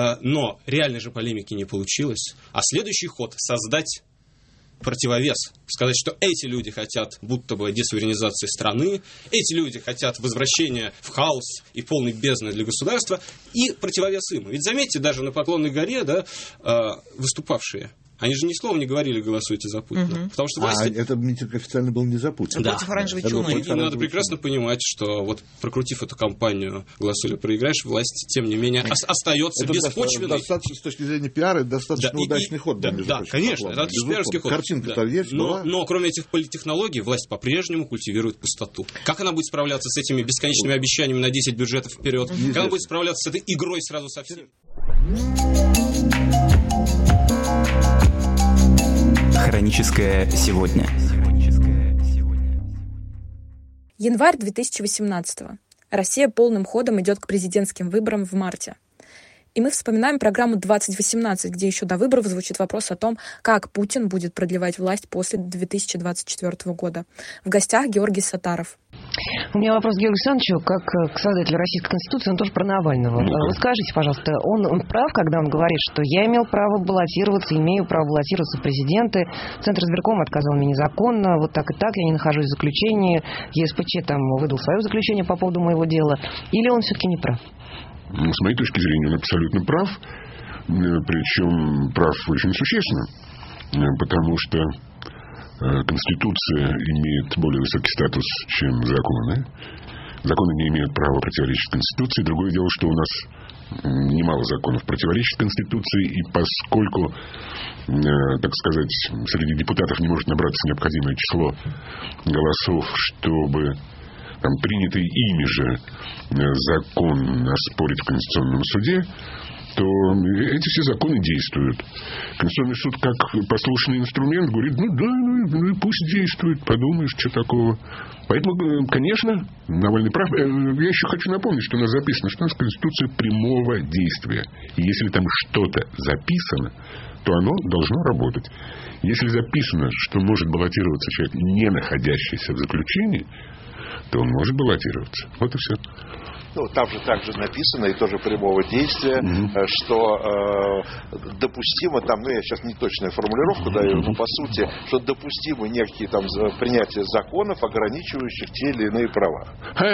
Но реальной же полемики не получилось. А следующий ход — создать противовес, сказать, что эти люди хотят будто бы десуверенизации страны, эти люди хотят возвращения в хаос и полной бездны для государства, и противовес им. Ведь заметьте, даже на Поклонной горе, да, выступавшие, они же ни слова не говорили, голосуйте за Путина. Угу. Потому что власти... А это митинг официально был не за Путина. Да. Против оранжевой да. чумы. И надо прекрасно понимать, что вот прокрутив эту кампанию «Голосуй или проиграешь», власть, тем не менее, остается это беспочвенной. Достаточно, с точки зрения пиара, достаточно да, удачный и, ход. Да, был, да конечно, это отличный пиарский ход. Картинка-то да. есть, но, но кроме этих политтехнологий, власть по-прежнему культивирует пустоту. Как она будет справляться с этими бесконечными обещаниями на десять бюджетов вперед? Как она будет справляться с этой игрой сразу со всеми? Хроническое сегодня. Январь две тысячи восемнадцатого. Россия полным ходом идет к президентским выборам в марте. И мы вспоминаем программу двадцать восемнадцать, где еще до выборов звучит вопрос о том, как Путин будет продлевать власть после две тысячи двадцать четвёртого года. В гостях Георгий Саттаров. У меня вопрос к Георгию Александровичу, как к создателю Российской Конституции, он тоже про Навального. Ну, вы скажите, пожалуйста, он, он прав, когда он говорит, что я имел право баллотироваться, имею право баллотироваться в президенты, Центр избиркома отказал мне незаконно, вот так и так, я не нахожусь в заключении, ЕСПЧ там выдал свое заключение по поводу моего дела, или он все-таки не прав? Ну, с моей точки зрения, он абсолютно прав, причем прав очень существенно, потому что Конституция имеет более высокий статус, чем законы. Законы не имеют права противоречить Конституции. Другое дело, что у нас немало законов противоречит Конституции, и поскольку, так сказать, среди депутатов не может набраться необходимое число голосов, чтобы там, принятый ими же закон оспорить в Конституционном суде, то эти все законы действуют. Конституционный суд, как послушный инструмент, говорит, ну да, ну, ну пусть действует, подумаешь, что такого. Поэтому, конечно, Навальный прав. Я еще хочу напомнить, что у нас записано, что у нас Конституция прямого действия. И если там что-то записано, то оно должно работать. Если записано, что может баллотироваться человек, не находящийся в заключении, то он может баллотироваться. Вот и все. Ну, там же также написано, и тоже прямого действия, mm-hmm. что э, допустимо, там, ну, я сейчас не точную формулировку даю, но по сути, что допустимы некие там принятия законов, ограничивающих те или иные права.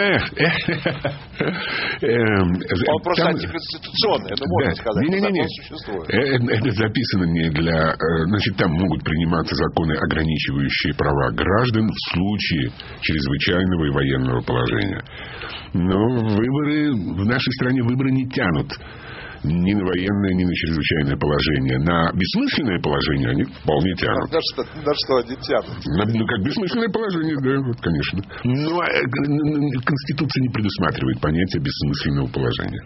Он просто антиконституционный, это можно сказать, закон существует. Это записано не для... Значит, там могут приниматься законы, ограничивающие права граждан в случае чрезвычайного и военного положения. Но выборы, в нашей стране выборы не тянут ни на военное, ни на чрезвычайное положение. На бессмысленное положение они вполне тянут. На что, на что они тянут? На, ну, как бессмысленное положение, да, вот, конечно. Но Конституция не предусматривает понятие бессмысленного положения.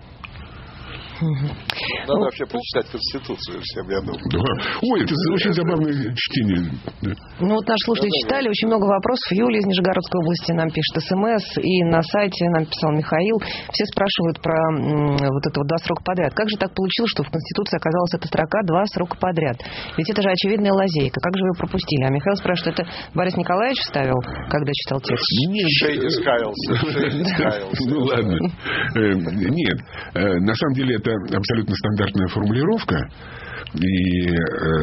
Надо ну, вообще прочитать Конституцию всем, я думаю. Да. Ой, это очень забавное чтение. Ну вот наши слушатели да, читали, да. Очень много вопросов. Юлия из Нижегородской области нам пишет СМС, и на сайте нам писал Михаил. Все спрашивают про м, вот это вот два срока подряд. Как же так получилось, что в Конституции оказалась эта строка два срока подряд? Ведь это же очевидная лазейка. Как же вы ее пропустили? А Михаил спрашивает, это Борис Николаевич вставил, когда читал текст? Нет. Шейни скаялся. Ну ладно. Нет. На самом деле это абсолютно стандартная формулировка. И э,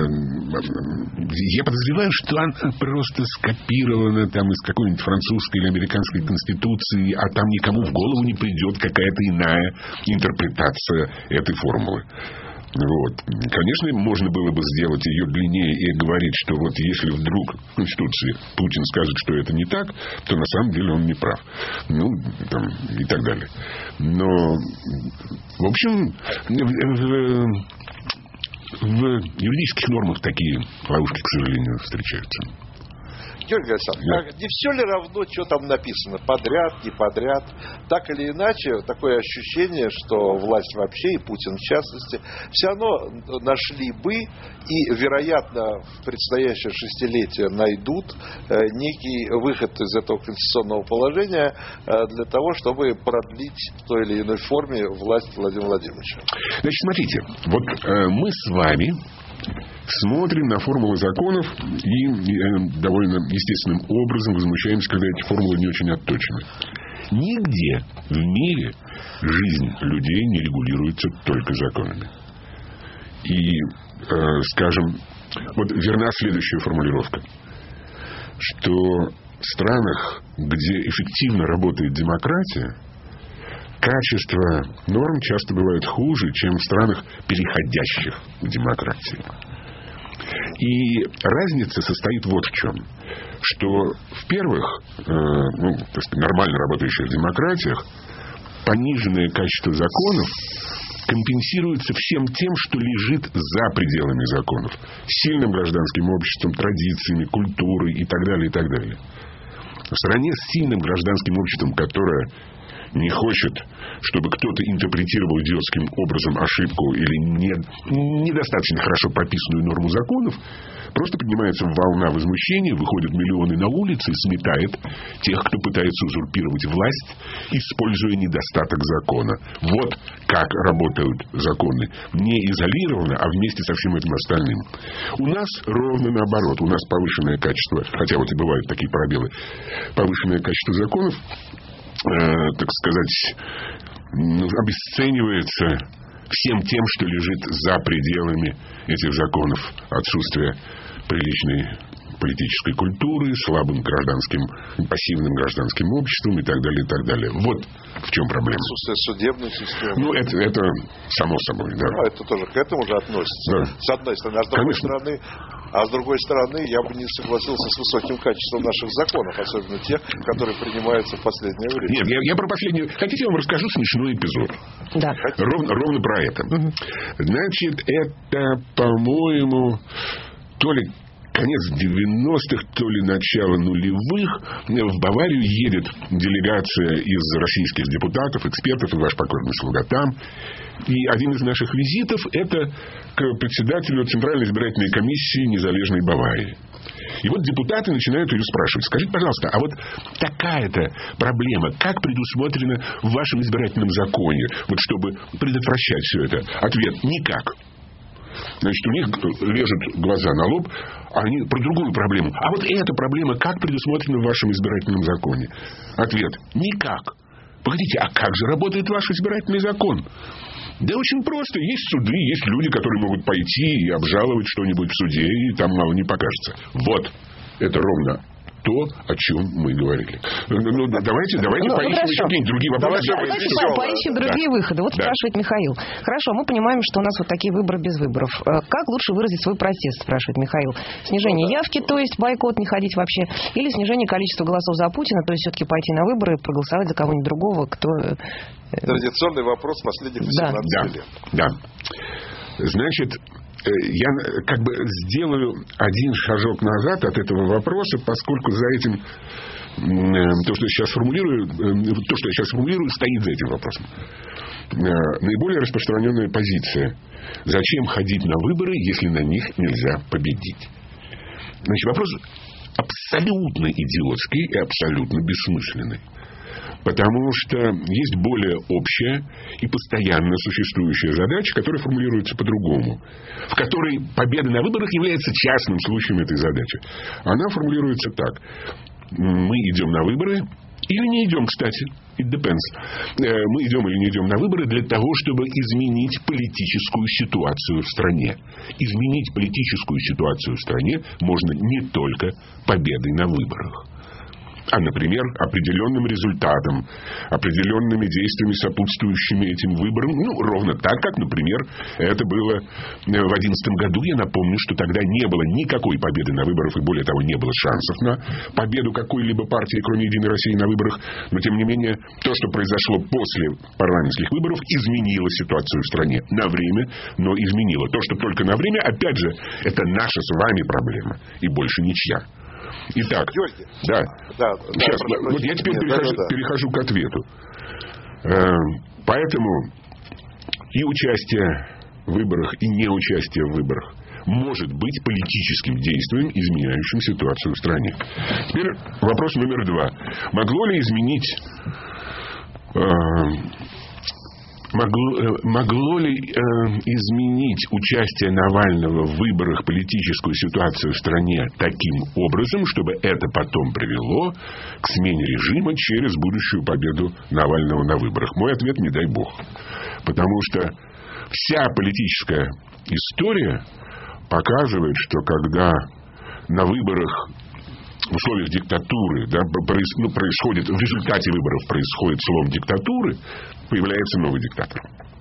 я подозреваю, что она просто скопирована там из какой-нибудь французской или американской конституции, а там никому в голову не придет какая-то иная интерпретация этой формулы. Вот. Конечно, можно было бы сделать ее длиннее и говорить, что вот если вдруг в Конституции Путин скажет, что это не так, то на самом деле он не прав. Ну, там, и так далее. Но, в общем, в, в юридических нормах такие ловушки, к сожалению, встречаются. Георгий Александрович, да. Не все ли равно, что там написано? Подряд, не подряд? Так или иначе, такое ощущение, что власть вообще, и Путин в частности, все равно нашли бы и, вероятно, в предстоящее шестилетие найдут э, некий выход из этого конституционного положения э, для того, чтобы продлить в той или иной форме власть Владимира Владимировича. Значит, смотрите, вот э, мы с вами смотрим на формулы законов и э, довольно естественным образом возмущаемся, когда эти формулы не очень отточены. Нигде в мире жизнь людей не регулируется только законами. И, э, скажем, вот верна следующая формулировка, что в странах, где эффективно работает демократия, качество норм часто бывает хуже, чем в странах, переходящих к демократии. И разница состоит вот в чем. Что в первых, э, ну, так сказать, нормально работающих демократиях пониженное качество законов компенсируется всем тем, что лежит за пределами законов. Сильным гражданским обществом, традициями, культурой и так далее, и так далее. В стране с сильным гражданским обществом, которое не хочет, чтобы кто-то интерпретировал идиотским образом ошибку или не, недостаточно хорошо прописанную норму законов, просто поднимается волна возмущения, выходят миллионы на улицы и сметает тех, кто пытается узурпировать власть, используя недостаток закона. Вот как работают законы. Не изолированно, а вместе со всем этим остальным. У нас ровно наоборот. У нас повышенное качество, хотя вот и бывают такие пробелы, повышенное качество законов, Э, так сказать, обесценивается всем тем, что лежит за пределами этих законов. Отсутствие приличной политической культуры, слабым гражданским, пассивным гражданским обществом и так далее, и так далее. Вот в чем проблема. Отсутствие судебной системы. Ну, это, это само собой, да. Ну, это тоже к этому же относится. Да. С одной стороны. А с другой Конечно. стороны, а с другой стороны, я бы не согласился с высоким качеством наших законов, особенно тех, которые принимаются в последнее время. Нет, я, я про последнее. Хотите, я вам расскажу смешной эпизод? Да. Ровно, ровно про это. Угу. Значит, это, по-моему, то ли конец девяностых, то ли начало нулевых. В Баварию едет делегация из российских депутатов, экспертов, и ваш покорный слуга там. И один из наших визитов – это к председателю Центральной избирательной комиссии Незалежной Баварии. И вот депутаты начинают ее спрашивать: скажите, пожалуйста, а вот такая-то проблема, как предусмотрена в вашем избирательном законе, вот чтобы предотвращать все это? Ответ – никак. Значит, у них лежат глаза на лоб, а они про другую проблему. А вот эта проблема как предусмотрена в вашем избирательном законе? Ответ – никак. Погодите, а как же работает ваш избирательный закон? Да очень просто. Есть суды, есть люди, которые могут пойти и обжаловать что-нибудь в суде, и там мало не покажется. Вот. Это ровно то, о чем мы говорили. Ну, давайте, давайте ну, поищем еще какие-нибудь другие вопросы. Давайте, давайте по поищем другие да. выходы. Вот да. спрашивает Михаил. Хорошо, мы понимаем, что у нас вот такие выборы без выборов. Как лучше выразить свой протест, спрашивает Михаил. Снижение явки, то есть бойкот, не ходить вообще, или снижение количества голосов за Путина, то есть все-таки пойти на выборы, проголосовать за кого-нибудь другого, кто... Традиционный вопрос последних восемнадцати лет. Да, да. Значит, я как бы сделаю один шажок назад от этого вопроса, поскольку за этим то, что я сейчас формулирую, то, что я сейчас формулирую, стоит за этим вопросом. Наиболее распространенная позиция: зачем ходить на выборы, если на них нельзя победить? Значит, вопрос абсолютно идиотский и абсолютно бессмысленный. Потому что есть более общая и постоянно существующая задача, которая формулируется по-другому, в которой победа на выборах является частным случаем этой задачи. Она формулируется так: мы идем на выборы или не идем, кстати, it depends. Мы идем или не идем на выборы для того, чтобы изменить политическую ситуацию в стране. Изменить политическую ситуацию в стране можно не только победой на выборах, а, например, определенным результатом, определенными действиями, сопутствующими этим выборам. Ну, ровно так, как, например, это было в две тысячи одиннадцатом году. Я напомню, что тогда не было никакой победы на выборах, и более того, не было шансов на победу какой-либо партии, кроме «Единой России», на выборах. Но, тем не менее, то, что произошло после парламентских выборов, изменило ситуацию в стране. На время, но изменило. То, что только на время, опять же, это наша с вами проблема, и больше ничья. Итак, Георгий, да. Да, Сейчас, да, вот я теперь нет, перехожу, да, да, да. перехожу к ответу. Поэтому и участие в выборах, и неучастие в выборах может быть политическим действием, изменяющим ситуацию в стране. Теперь вопрос номер два. Могло ли изменить... Могло, могло ли э, изменить участие Навального в выборах политическую ситуацию в стране таким образом, чтобы это потом привело к смене режима через будущую победу Навального на выборах? Мой ответ: не дай бог. Потому что вся политическая история показывает, что когда на выборах в условиях диктатуры, да, ну, происходит, в результате выборов происходит слом диктатуры, появляется новый диктатор.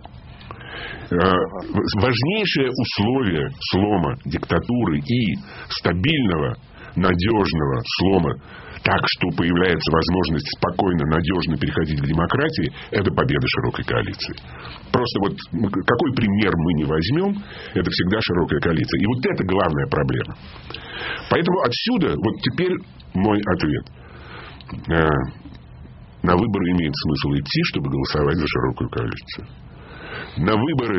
Важнейшее условие слома диктатуры и стабильного, надежного слома, так что появляется возможность спокойно, надежно переходить к демократии, это победа широкой коалиции. Просто вот какой пример мы не возьмем, это всегда широкая коалиция. И вот это главная проблема. Поэтому отсюда, вот теперь мой ответ. На выборы имеет смысл идти, чтобы голосовать за широкую коалицию. На выборы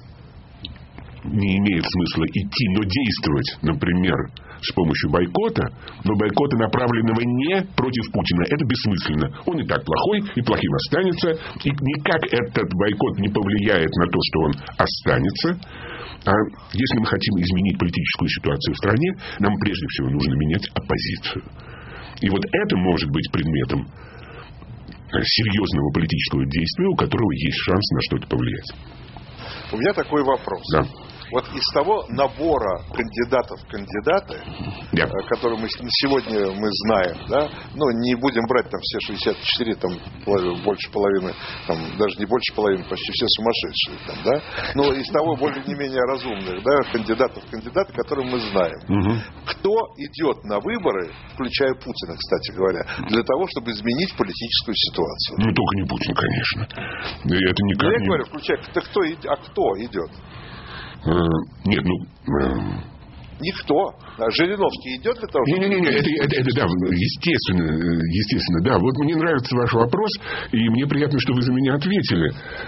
не имеет смысла идти, но действовать, например, с помощью бойкота, но бойкота, направленного не против Путина, это бессмысленно. Он и так плохой, и плохим останется, и никак этот бойкот не повлияет на то, что он останется. А если мы хотим изменить политическую ситуацию в стране, нам прежде всего нужно менять оппозицию. И вот это может быть предметом серьезного политического действия, у которого есть шанс на что-то повлиять. У меня такой вопрос. Да. Вот из того набора кандидатов в кандидаты, yeah. который мы сегодня мы знаем, да, ну, не будем брать там все шестьдесят четыре, там, больше половины, там, даже не больше половины, почти все сумасшедшие, там, да, но из того более не менее разумных, да, кандидатов в кандидаты, которые мы знаем. Uh-huh. Кто идет на выборы, включая Путина, кстати говоря, для того, чтобы изменить политическую ситуацию? Ну, только не Путин, конечно. Это никак я не... говорю, включая, кто, а кто идет? Нет, ну... Никто. А Жириновский идет для того, чтобы... Не-не-не, это, это, это, да, естественно, естественно, да. Вот мне нравится ваш вопрос, и мне приятно, что вы за меня ответили.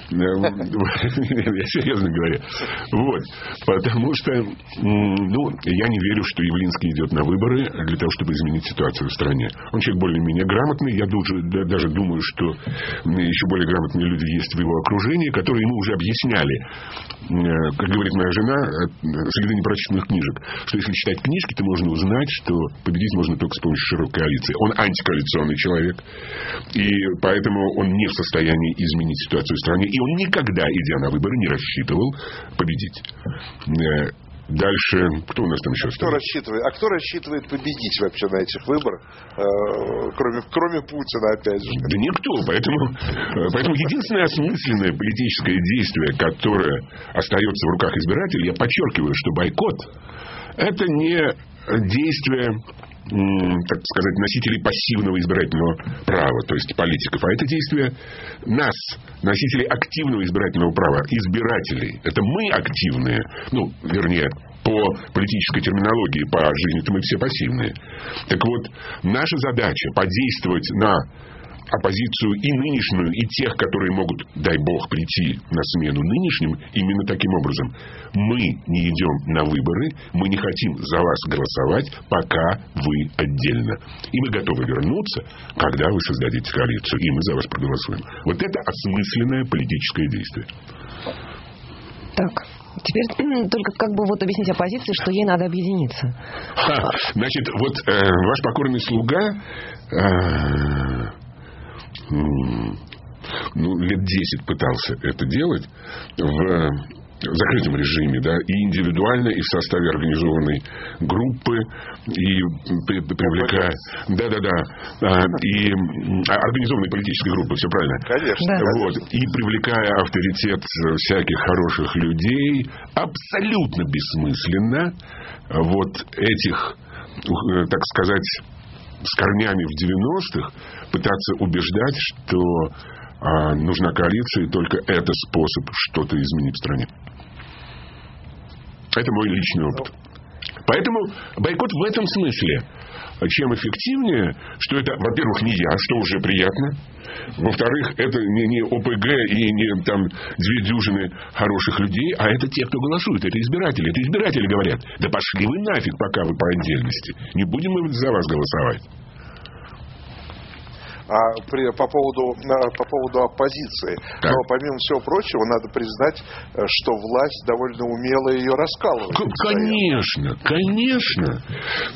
Я серьезно говорю. Вот. Потому что, ну, я не верю, что Явлинский идет на выборы для того, чтобы изменить ситуацию в стране. Он человек более-менее грамотный. Я даже думаю, что еще более грамотные люди есть в его окружении, которые ему уже объясняли, как говорит моя жена, следы непрочитанных книжек, что если читать книжки, то можно узнать, что победить можно только с помощью широкой коалиции. Он антикоалиционный человек, и поэтому он не в состоянии изменить ситуацию в стране, и он никогда, идя на выборы, не рассчитывал победить. Дальше, кто у нас там еще а кто рассчитывает, а кто рассчитывает победить вообще на этих выборах, э, кроме, кроме Путина, опять же? Да никто. Поэтому, поэтому единственное осмысленное политическое действие, которое остается в руках избирателей, я подчеркиваю, что бойкот – это не действие, так сказать, носителей пассивного избирательного права, то есть политиков, а это действие нас, носителей активного избирательного права, избирателей. Это мы активные, ну, вернее, по политической терминологии, по жизни-то мы все пассивные. Так вот, наша задача подействовать на оппозицию и нынешнюю, и тех, которые могут, дай бог, прийти на смену нынешним, именно таким образом. Мы не идем на выборы, мы не хотим за вас голосовать, пока вы отдельно. И мы готовы вернуться, когда вы создадите коалицию, и мы за вас проголосуем. Вот это осмысленное политическое действие. Так, теперь только как бы вот объяснить оппозиции, что ей надо объединиться. А, значит, вот э, ваш покорный слуга... Э, ну, лет десять пытался это делать в закрытом режиме, да, и индивидуально, и в составе организованной группы, и привлекая... Да-да-да. И организованной политической группы, все правильно? Конечно. Вот. И привлекая авторитет всяких хороших людей, абсолютно бессмысленно вот этих, так сказать, с корнями в девяностых пытаться убеждать, что а, нужна коалиция, и только это способ что-то изменить в стране. Это мой личный опыт. Поэтому бойкот в этом смысле чем эффективнее, что это, во-первых, не я, что уже приятно. Во-вторых, это не, не ОПГ и не там две дюжины хороших людей, а это те, кто голосует, это избиратели. Это избиратели говорят: да пошли вы нафиг, пока вы по отдельности. Не будем мы за вас голосовать. А при, по, поводу, по поводу оппозиции. Так. Но помимо всего прочего, надо признать, что власть довольно умело ее раскалывает. Конечно, конечно.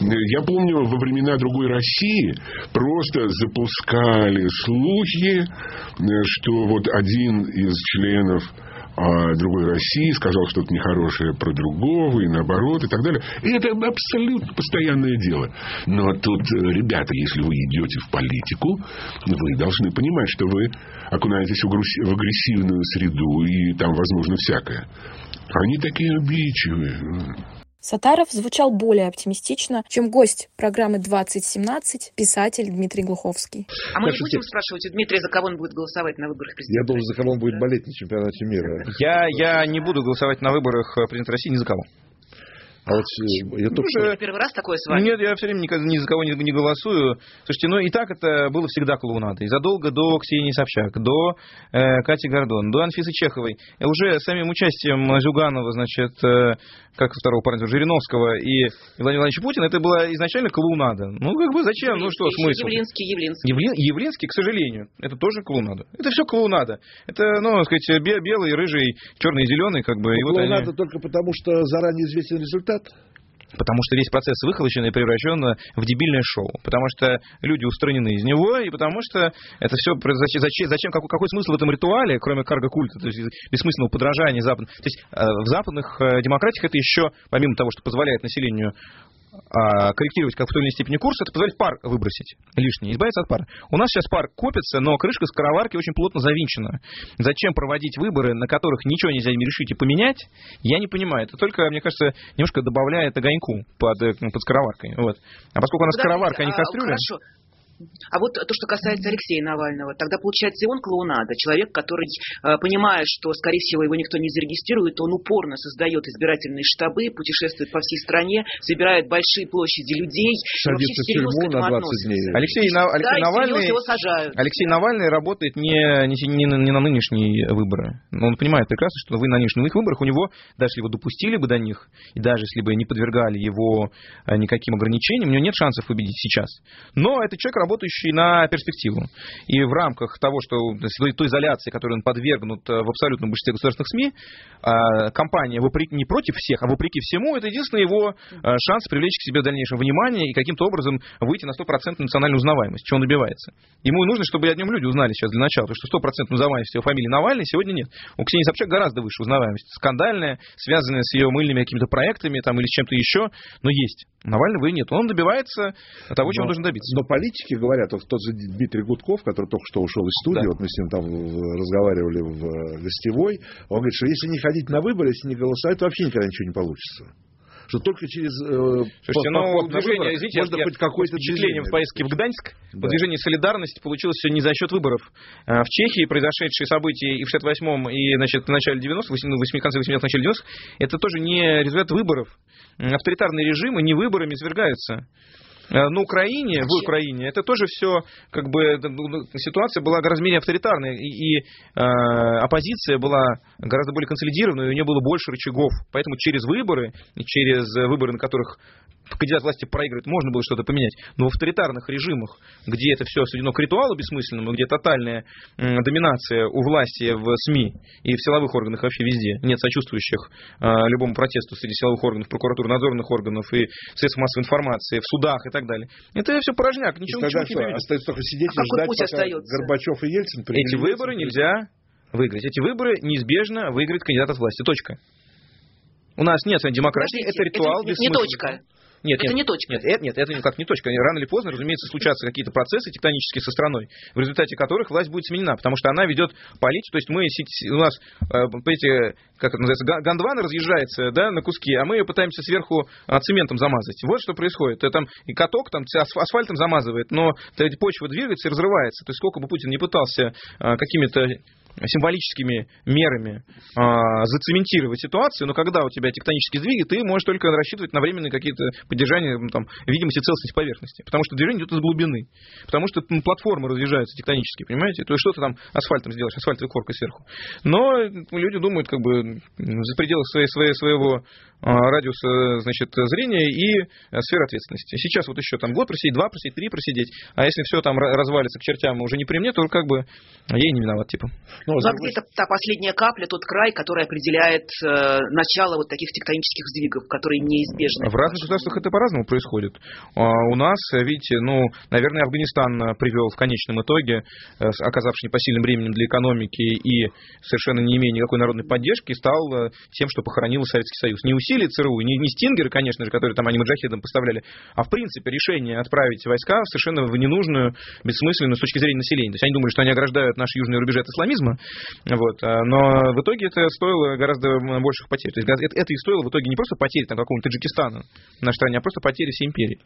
Я помню, во времена другой России просто запускали слухи, что вот один из членов другой России сказал что-то нехорошее про другого, и наоборот, и так далее. И это абсолютно постоянное дело. Но тут, ребята, если вы идете в политику, вы должны понимать, что вы окунаетесь в агрессивную среду, и там возможно всякое. Они такие обидчивые. Саттаров звучал более оптимистично, чем гость программы двадцать семнадцать, писатель Дмитрий Глуховский. А мы не будем спрашивать у Дмитрия, за кого он будет голосовать на выборах президента? Я думаю, за кого он будет болеть на чемпионате мира. Я, я не буду голосовать на выборах президента России ни за кого. А вот я только что... Первый раз такое с вами? Нет, я все время никогда ни за кого не, не голосую. Слушайте, ну и так это было всегда клоунадой. Задолго до Ксении Собчак, до э, Кати Гордон, до Анфисы Чеховой. И уже самим участием Зюганова, значит, э, как второго парня, Жириновского и Владимира Владимировича Путина, это была изначально клоунада. Ну, как бы зачем? Явлинский, ну, что смысл? Явлинский, Явлинский. Явлин, Явлинский, к сожалению, это тоже клоунада. Это все клоунада. Это, ну, так сказать, белый, рыжий, черный, зеленый, как бы. И вот клоунада они... только потому, что заранее известен результат. Потому что весь процесс выхолощен и превращен в дебильное шоу. Потому что люди устранены из него, и потому что это все... Зачем, зачем какой, какой смысл в этом ритуале, кроме карго-культа, то есть бессмысленного подражания западных... То есть в западных демократиях это еще, помимо того, что позволяет населению корректировать как в той или иной степени курс, это позволяет пар выбросить лишний, избавиться от пара. У нас сейчас пар копится, но крышка скороварки очень плотно завинчена. Зачем проводить выборы, на которых ничего нельзя решить и поменять, я не понимаю. Это только, мне кажется, немножко добавляет огоньку под, под скороваркой. Вот. А поскольку у нас скороварка, а не кастрюля... Хорошо. А вот то, что касается Алексея Навального, тогда получается и он клоунада. Человек, который, понимая, что, скорее всего, его никто не зарегистрирует, он упорно создает избирательные штабы, путешествует по всей стране, собирает большие площади людей. Садится в тюрьму на двадцать дней. Алексей, да, Алексей, Навальный, его сажают. Алексей Навальный работает не, не, не, не на нынешние выборы. Он понимает прекрасно, что вы на нынешних выборах у него, даже если его допустили бы до них, и даже если бы не подвергали его никаким ограничениям, у него нет шансов победить сейчас. Но этот человек работающий на перспективу. И в рамках того, что той изоляции, которой он подвергнут в абсолютном большинстве государственных СМИ, компания вопреки, не против всех, а вопреки всему, это единственный его шанс привлечь к себе дальнейшее внимание и каким-то образом выйти на стопроцентную национальную узнаваемость, чего он добивается. Ему нужно, чтобы о нем люди узнали сейчас для начала, потому что стопроцентную узнаваемость его фамилии Навальный сегодня нет. У Ксении Собчак гораздо выше узнаваемость. Скандальная, связанная с ее мыльными какими-то проектами там, или с чем-то еще, но есть. Навального и нет. Он добивается того, чего но, он должен добиться. Но политики говорят, вот тот же Дмитрий Гудков, который только что ушел из студии, да. вот мы с ним там разговаривали в гостевой, он говорит, что если не ходить на выборы, если не голосовать, то вообще никогда ничего не получится. Что только через э, Слушайте, ну, движение, извините, можно я, хоть какое-то впечатление в поездке в Гданьск, да. движение «Солидарность» получилось все не за счет выборов. В Чехии произошедшие события и в шестьдесят восьмом, и значит, в начале девяностых, в конце восьмидесятых, начале девяностых, это тоже не результат выборов. Авторитарные режимы не выборами свергаются. На Украине, в Украине, это тоже все, как бы, ситуация была гораздо менее авторитарная, и, и э, оппозиция была гораздо более консолидированной, у нее было больше рычагов. Поэтому через выборы, через выборы, на которых кандидат власти проигрывает, можно было что-то поменять. Но в авторитарных режимах, где это все сведено к ритуалу бессмысленному, где тотальная э, доминация у власти в СМИ и в силовых органах вообще везде, нет сочувствующих э, любому протесту среди силовых органов, прокуратуры, надзорных органов и средств массовой информации, в судах и так далее. Это все порожняк, ничего, ничего не приведет. Остается только сидеть а и ждать, пока остается? Горбачев и Ельцин Эти выборы нельзя выиграть. Эти выборы неизбежно выиграет кандидат от власти. Точка. У нас нет демократии, это ритуал это не точка. Нет, это нет, не точка. Нет, это, нет, это никак не точка. Рано или поздно, разумеется, случатся какие-то процессы тектонические со страной, в результате которых власть будет сменена, потому что она ведет политику. То есть мы, у нас, эти, как это называется, Гондвана разъезжается, да, на куски, а мы ее пытаемся сверху цементом замазать. Вот что происходит. Там и каток там асфальтом замазывает, но почва двигается и разрывается. То есть сколько бы Путин не пытался какими-то символическими мерами а, зацементировать ситуацию, но когда у тебя тектонические сдвиги, ты можешь только рассчитывать на временные какие-то поддержания ну, там, видимости целостности поверхности. Потому что движение идет из глубины. Потому что ну, платформы разъезжаются тектонически, понимаете? То есть что ты там асфальтом сделаешь, асфальтовой коркой сверху. Но люди думают как бы за пределы своей, своей, своего а, радиуса значит, зрения и а, сферы ответственности. Сейчас вот еще там год просидеть, два просидеть, три просидеть, а если все там развалится к чертям уже не при мне, то как бы я и не виноват, типа. Ну, а где-то та последняя капля, тот край, который определяет э, начало вот таких тектонических сдвигов, которые неизбежны. В разных государствах это по-разному происходит. А у нас, видите, ну, наверное, Афганистан привел в конечном итоге, оказавшись непосильным бременем для экономики и совершенно не имея никакой народной поддержки, стал тем, что похоронил Советский Союз. Не усилия ЦРУ, не, не стингеры, конечно же, которые там они маджахедам поставляли, а в принципе решение отправить войска совершенно в ненужную, бессмысленную с точки зрения населения. То есть они думали, что они ограждают наши южные рубежи от исламизма, вот. Но в итоге это стоило гораздо больших потерь. То есть это, это и стоило в итоге не просто потери там, какого-нибудь Таджикистана в нашей стране, а просто потери всей империи.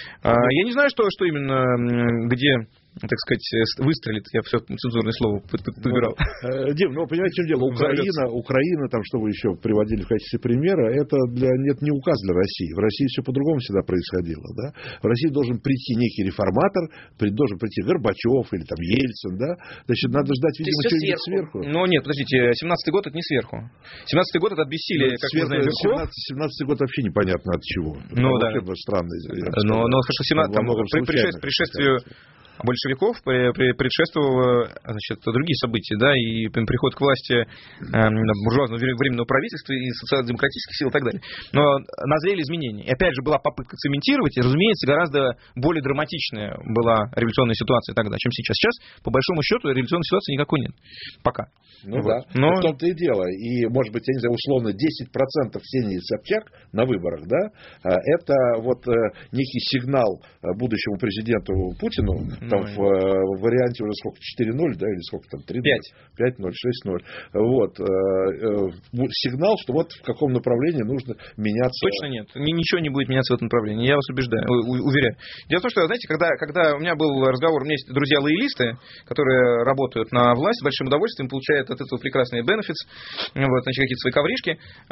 Я не знаю, что, что именно, где, так сказать, выстрелит. Я все цензурное слово подбирал. Ну, Дим, ну, понимаете, в чем дело? Украина, Украина, там, что вы еще приводили в качестве примера, это для, нет, не указ для России. В России все по-другому всегда происходило. Да? В России должен прийти некий реформатор, должен прийти Горбачев или там Ельцин, да? Значит, надо ждать, видимо, что-нибудь сверху. Ну, нет, подождите, семнадцатый год это не сверху. семнадцатый год это от бессилия, ну, как мы знаем, верхов. семнадцатый год вообще непонятно от чего. Ну, да. Странно. Но, но, что семнадцатый, там, при пришествию большевиков предшествовало, значит, другие события, да, и приход к власти э, буржуазного временного правительства и социал-демократических сил и так далее. Но назрели изменения. И опять же была попытка цементировать, и, разумеется, гораздо более драматичная была революционная ситуация тогда, чем сейчас. Сейчас, по большому счету, революционной ситуации никакой нет. Пока. Ну вот. Да, но... в том-то и дело. И, может быть, я не знаю, условно, десять процентов Ксении Собчак на выборах, да, это вот некий сигнал будущему президенту Путину, там в, в варианте уже сколько, четыре ноль, да, или сколько там, три ноль, пять ноль, шесть ноль. Вот. Сигнал, что вот в каком направлении нужно меняться. Точно нет. Ничего не будет меняться в этом направлении. Я вас убеждаю, уверяю. Дело в том, что, знаете, когда, когда у меня был разговор, у меня есть друзья-лоялисты, которые работают на власть, с большим удовольствием получают от этого прекрасные бенефитс, вот, значит, какие-то свои ковришки.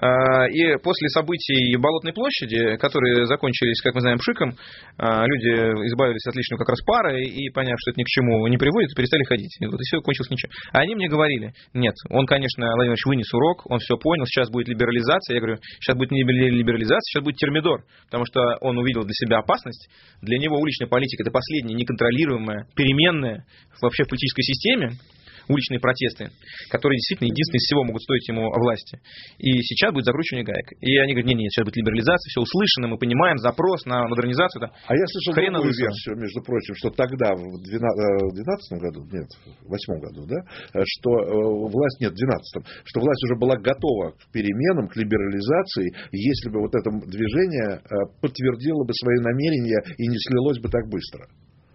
И после событий Болотной площади, которые закончились, как мы знаем, пшиком, люди избавились от лишнего как раз пара, и и, поняв, что это ни к чему не приводит, перестали ходить. И вот и все, кончилось ничего. А они мне говорили, нет, он, конечно, Владимир Ильич вынес урок, он все понял, сейчас будет либерализация. Я говорю, сейчас будет не либерализация, сейчас будет термидор, потому что он увидел для себя опасность. Для него уличная политика – это последняя неконтролируемая, переменная вообще в политической системе, уличные протесты, которые действительно единственные из всего могут стоить ему власти. И сейчас будет закручивание гаек. И они говорят, нет, нет, сейчас будет либерализация, все услышано, мы понимаем, запрос на модернизацию. Да. А я слышал другую версию, между прочим, что тогда, в двенадцатом году, нет, в восьмом году, да, что власть, нет, в двенадцатом, что власть уже была готова к переменам, к либерализации, если бы вот это движение подтвердило бы свои намерения и не слилось бы так быстро.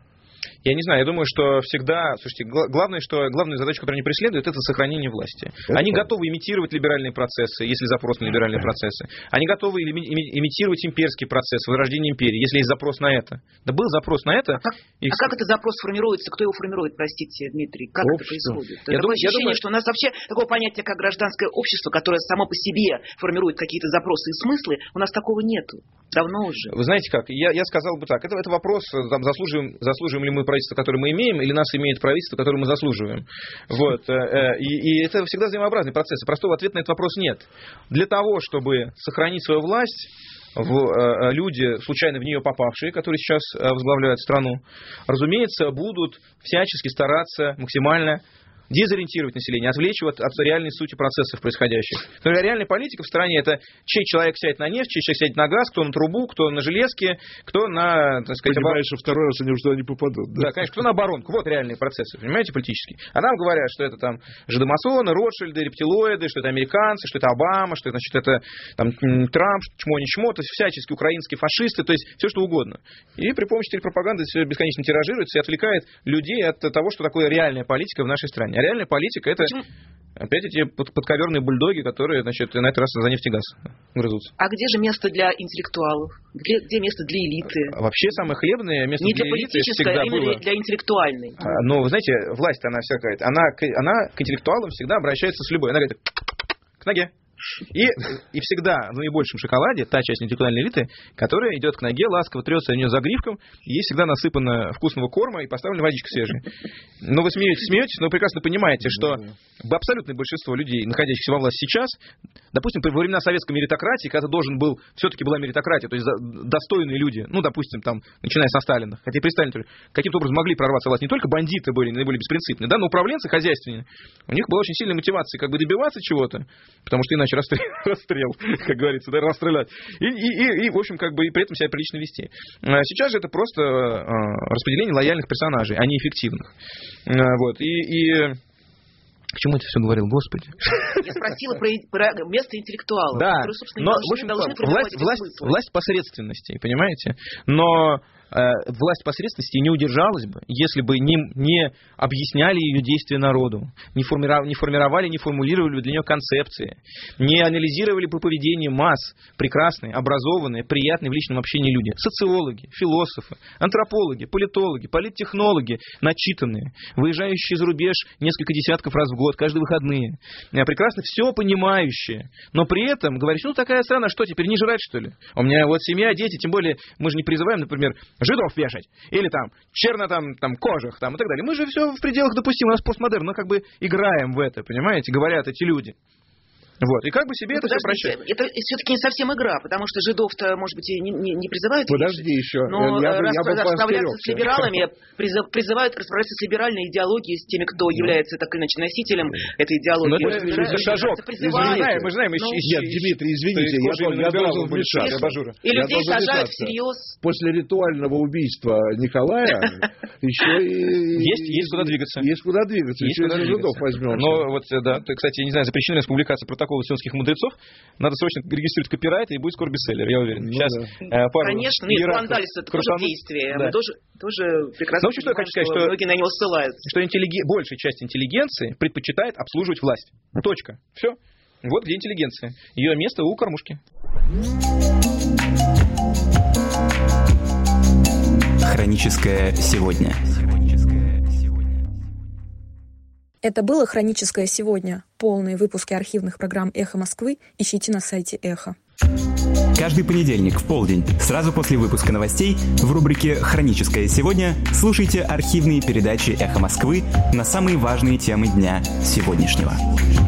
Я не знаю, я думаю, что всегда, слушайте, главное, что главную задачу, которую они преследуют, это сохранение власти. Это они готовы имитировать либеральные процессы, если запрос на либеральные процессы. Они готовы имитировать имперский процесс, вырождение империи, если есть запрос на это. Да был запрос на это. А как, и... а как этот запрос формируется? Кто его формирует, простите, Дмитрий? Как общество. Это происходит? Я Такое думаю, ощущение, думаю... что у нас вообще такого понятия, как гражданское общество, которое само по себе формирует какие-то запросы и смыслы, у нас такого нету. Давно уже. Вы знаете как? Я, я сказал бы так. Это, это вопрос, там, заслуживаем, заслуживаем ли мы правительство, которое мы имеем, или нас имеет правительство, которое мы заслуживаем. Вот. И, и это всегда взаимообразный процесс. Простого ответа на этот вопрос нет. Для того, чтобы сохранить свою власть, в, люди, случайно в нее попавшие, которые сейчас возглавляют страну, разумеется, будут всячески стараться максимально дезориентировать население, отвлечь его от, от реальной сути процессов происходящих. Но реальная политика в стране — это чей человек сядет на нефть, чей человек сядет на газ, кто на трубу, кто на железке, кто на, так сказать... Понимаешь, что второй раз они уже туда не попадут. Да? Да, конечно, кто на оборонку. Вот реальные процессы, понимаете, политические. А нам говорят, что это там жидомасоны, Ротшильды, рептилоиды, что это американцы, что это Обама, что это, значит, это там, Трамп, чмо не чмо, то есть всячески украинские фашисты, то есть все что угодно. И при помощи телепропаганды все бесконечно тиражируется и отвлекает людей от того, что такое реальная политика в нашей стране. А реальная политика — это Почему? опять эти под, подковерные бульдоги, которые, значит, на этот раз за нефть и газ грызутся. А где же место для интеллектуалов? Где, где место для элиты? Вообще самое хлебное место Не для, для элиты всегда всегда а именно было... для интеллектуальной. А, но, вы знаете, власть, она вся какая-то, она, она к интеллектуалам всегда обращается с любой. Она говорит, к ноге. И, и всегда в наибольшем шоколаде та часть интеллектуальной элиты, которая идет к ноге, ласково трется о нее загривком, ей всегда насыпано вкусного корма и поставлена водичка свежая. Но вы смеетесь, смеетесь, но вы прекрасно понимаете, что абсолютное большинство людей, находящихся во власти сейчас, допустим, во времена советской меритократии, когда должен был, все-таки была меритократия, то есть достойные люди, ну, допустим, там, начиная со Сталина, хотя и при Сталине каким-то образом могли прорваться в власть, не только бандиты были наиболее беспринципные, да, но управленцы хозяйственные, у них была очень сильная мотивация как бы добиваться чего-то, потому что иначе расстрел, расстрел как говорится, да, расстрелять, и, и, и, и, в общем, как бы и при этом себя прилично вести. Сейчас же это просто распределение лояльных персонажей, а не эффективных. Вот, и... и... К чему это все говорил, Господи? Я спросила про, про место интеллектуалов, да, которые, собственно, но, должны, в общем, должны власть, власть, власть посредственности, понимаете? Но э, власть посредственности не удержалась бы, если бы не, не объясняли ее действия народу, не формировали, не формировали, не формулировали для нее концепции, не анализировали по поведению масс прекрасные, образованные, приятные в личном общении люди. Социологи, философы, антропологи, политологи, политтехнологи, начитанные, выезжающие за рубеж несколько десятков раз в год, каждые выходные, прекрасно все понимающие, но при этом говоришь, ну такая страна, что теперь, не жрать что ли? У меня вот семья, дети, тем более мы же не призываем, например, жидов вешать, или там черно там, там кожих там, и так далее. Мы же все в пределах допустимого, у нас постмодерн, мы как бы играем в это, понимаете, говорят эти люди. Вот. И как бы себе ну, это все прощать. Это все-таки не совсем игра, потому что жидов-то, может быть, и не, не, не призывают. Подожди вешать, еще. Но я, рас, я расправляться с либералами, призыв, призывают расправляться с либеральной идеологией, с теми, кто является так или иначе носителем этой идеологии. Ну, это же шажок. Мы знаем, мы знаем. Ну, нет, Дмитрий, извините, я, я должен вмешаться. И людей сажают всерьез. После ритуального убийства Николая еще и... Есть куда двигаться. Есть куда двигаться. Есть куда двигаться. Жидов возьмем. Но вот, да, кстати, я не знаю, запрещена публикация протокола сионских мудрецов, надо срочно регистрировать копирайт, и будет скоро бестселлер, я уверен. Ну, сейчас да. э, пару Конечно, нет, скандалис это тоже действие. Да. Мы тоже, тоже прекрасно ну, что понимаем, я хочу сказать, что, что многие на него ссылаются. Что интеллиген... большая часть интеллигенции предпочитает обслуживать власть. Точка. Все. Вот где интеллигенция. Ее место у кормушки. Хроническое сегодня. Это было «Хроническое сегодня». Полные выпуски архивных программ «Эхо Москвы» ищите на сайте «Эхо». Каждый понедельник в полдень, сразу после выпуска новостей, в рубрике «Хроническое сегодня» слушайте архивные передачи «Эхо Москвы» на самые важные темы дня сегодняшнего.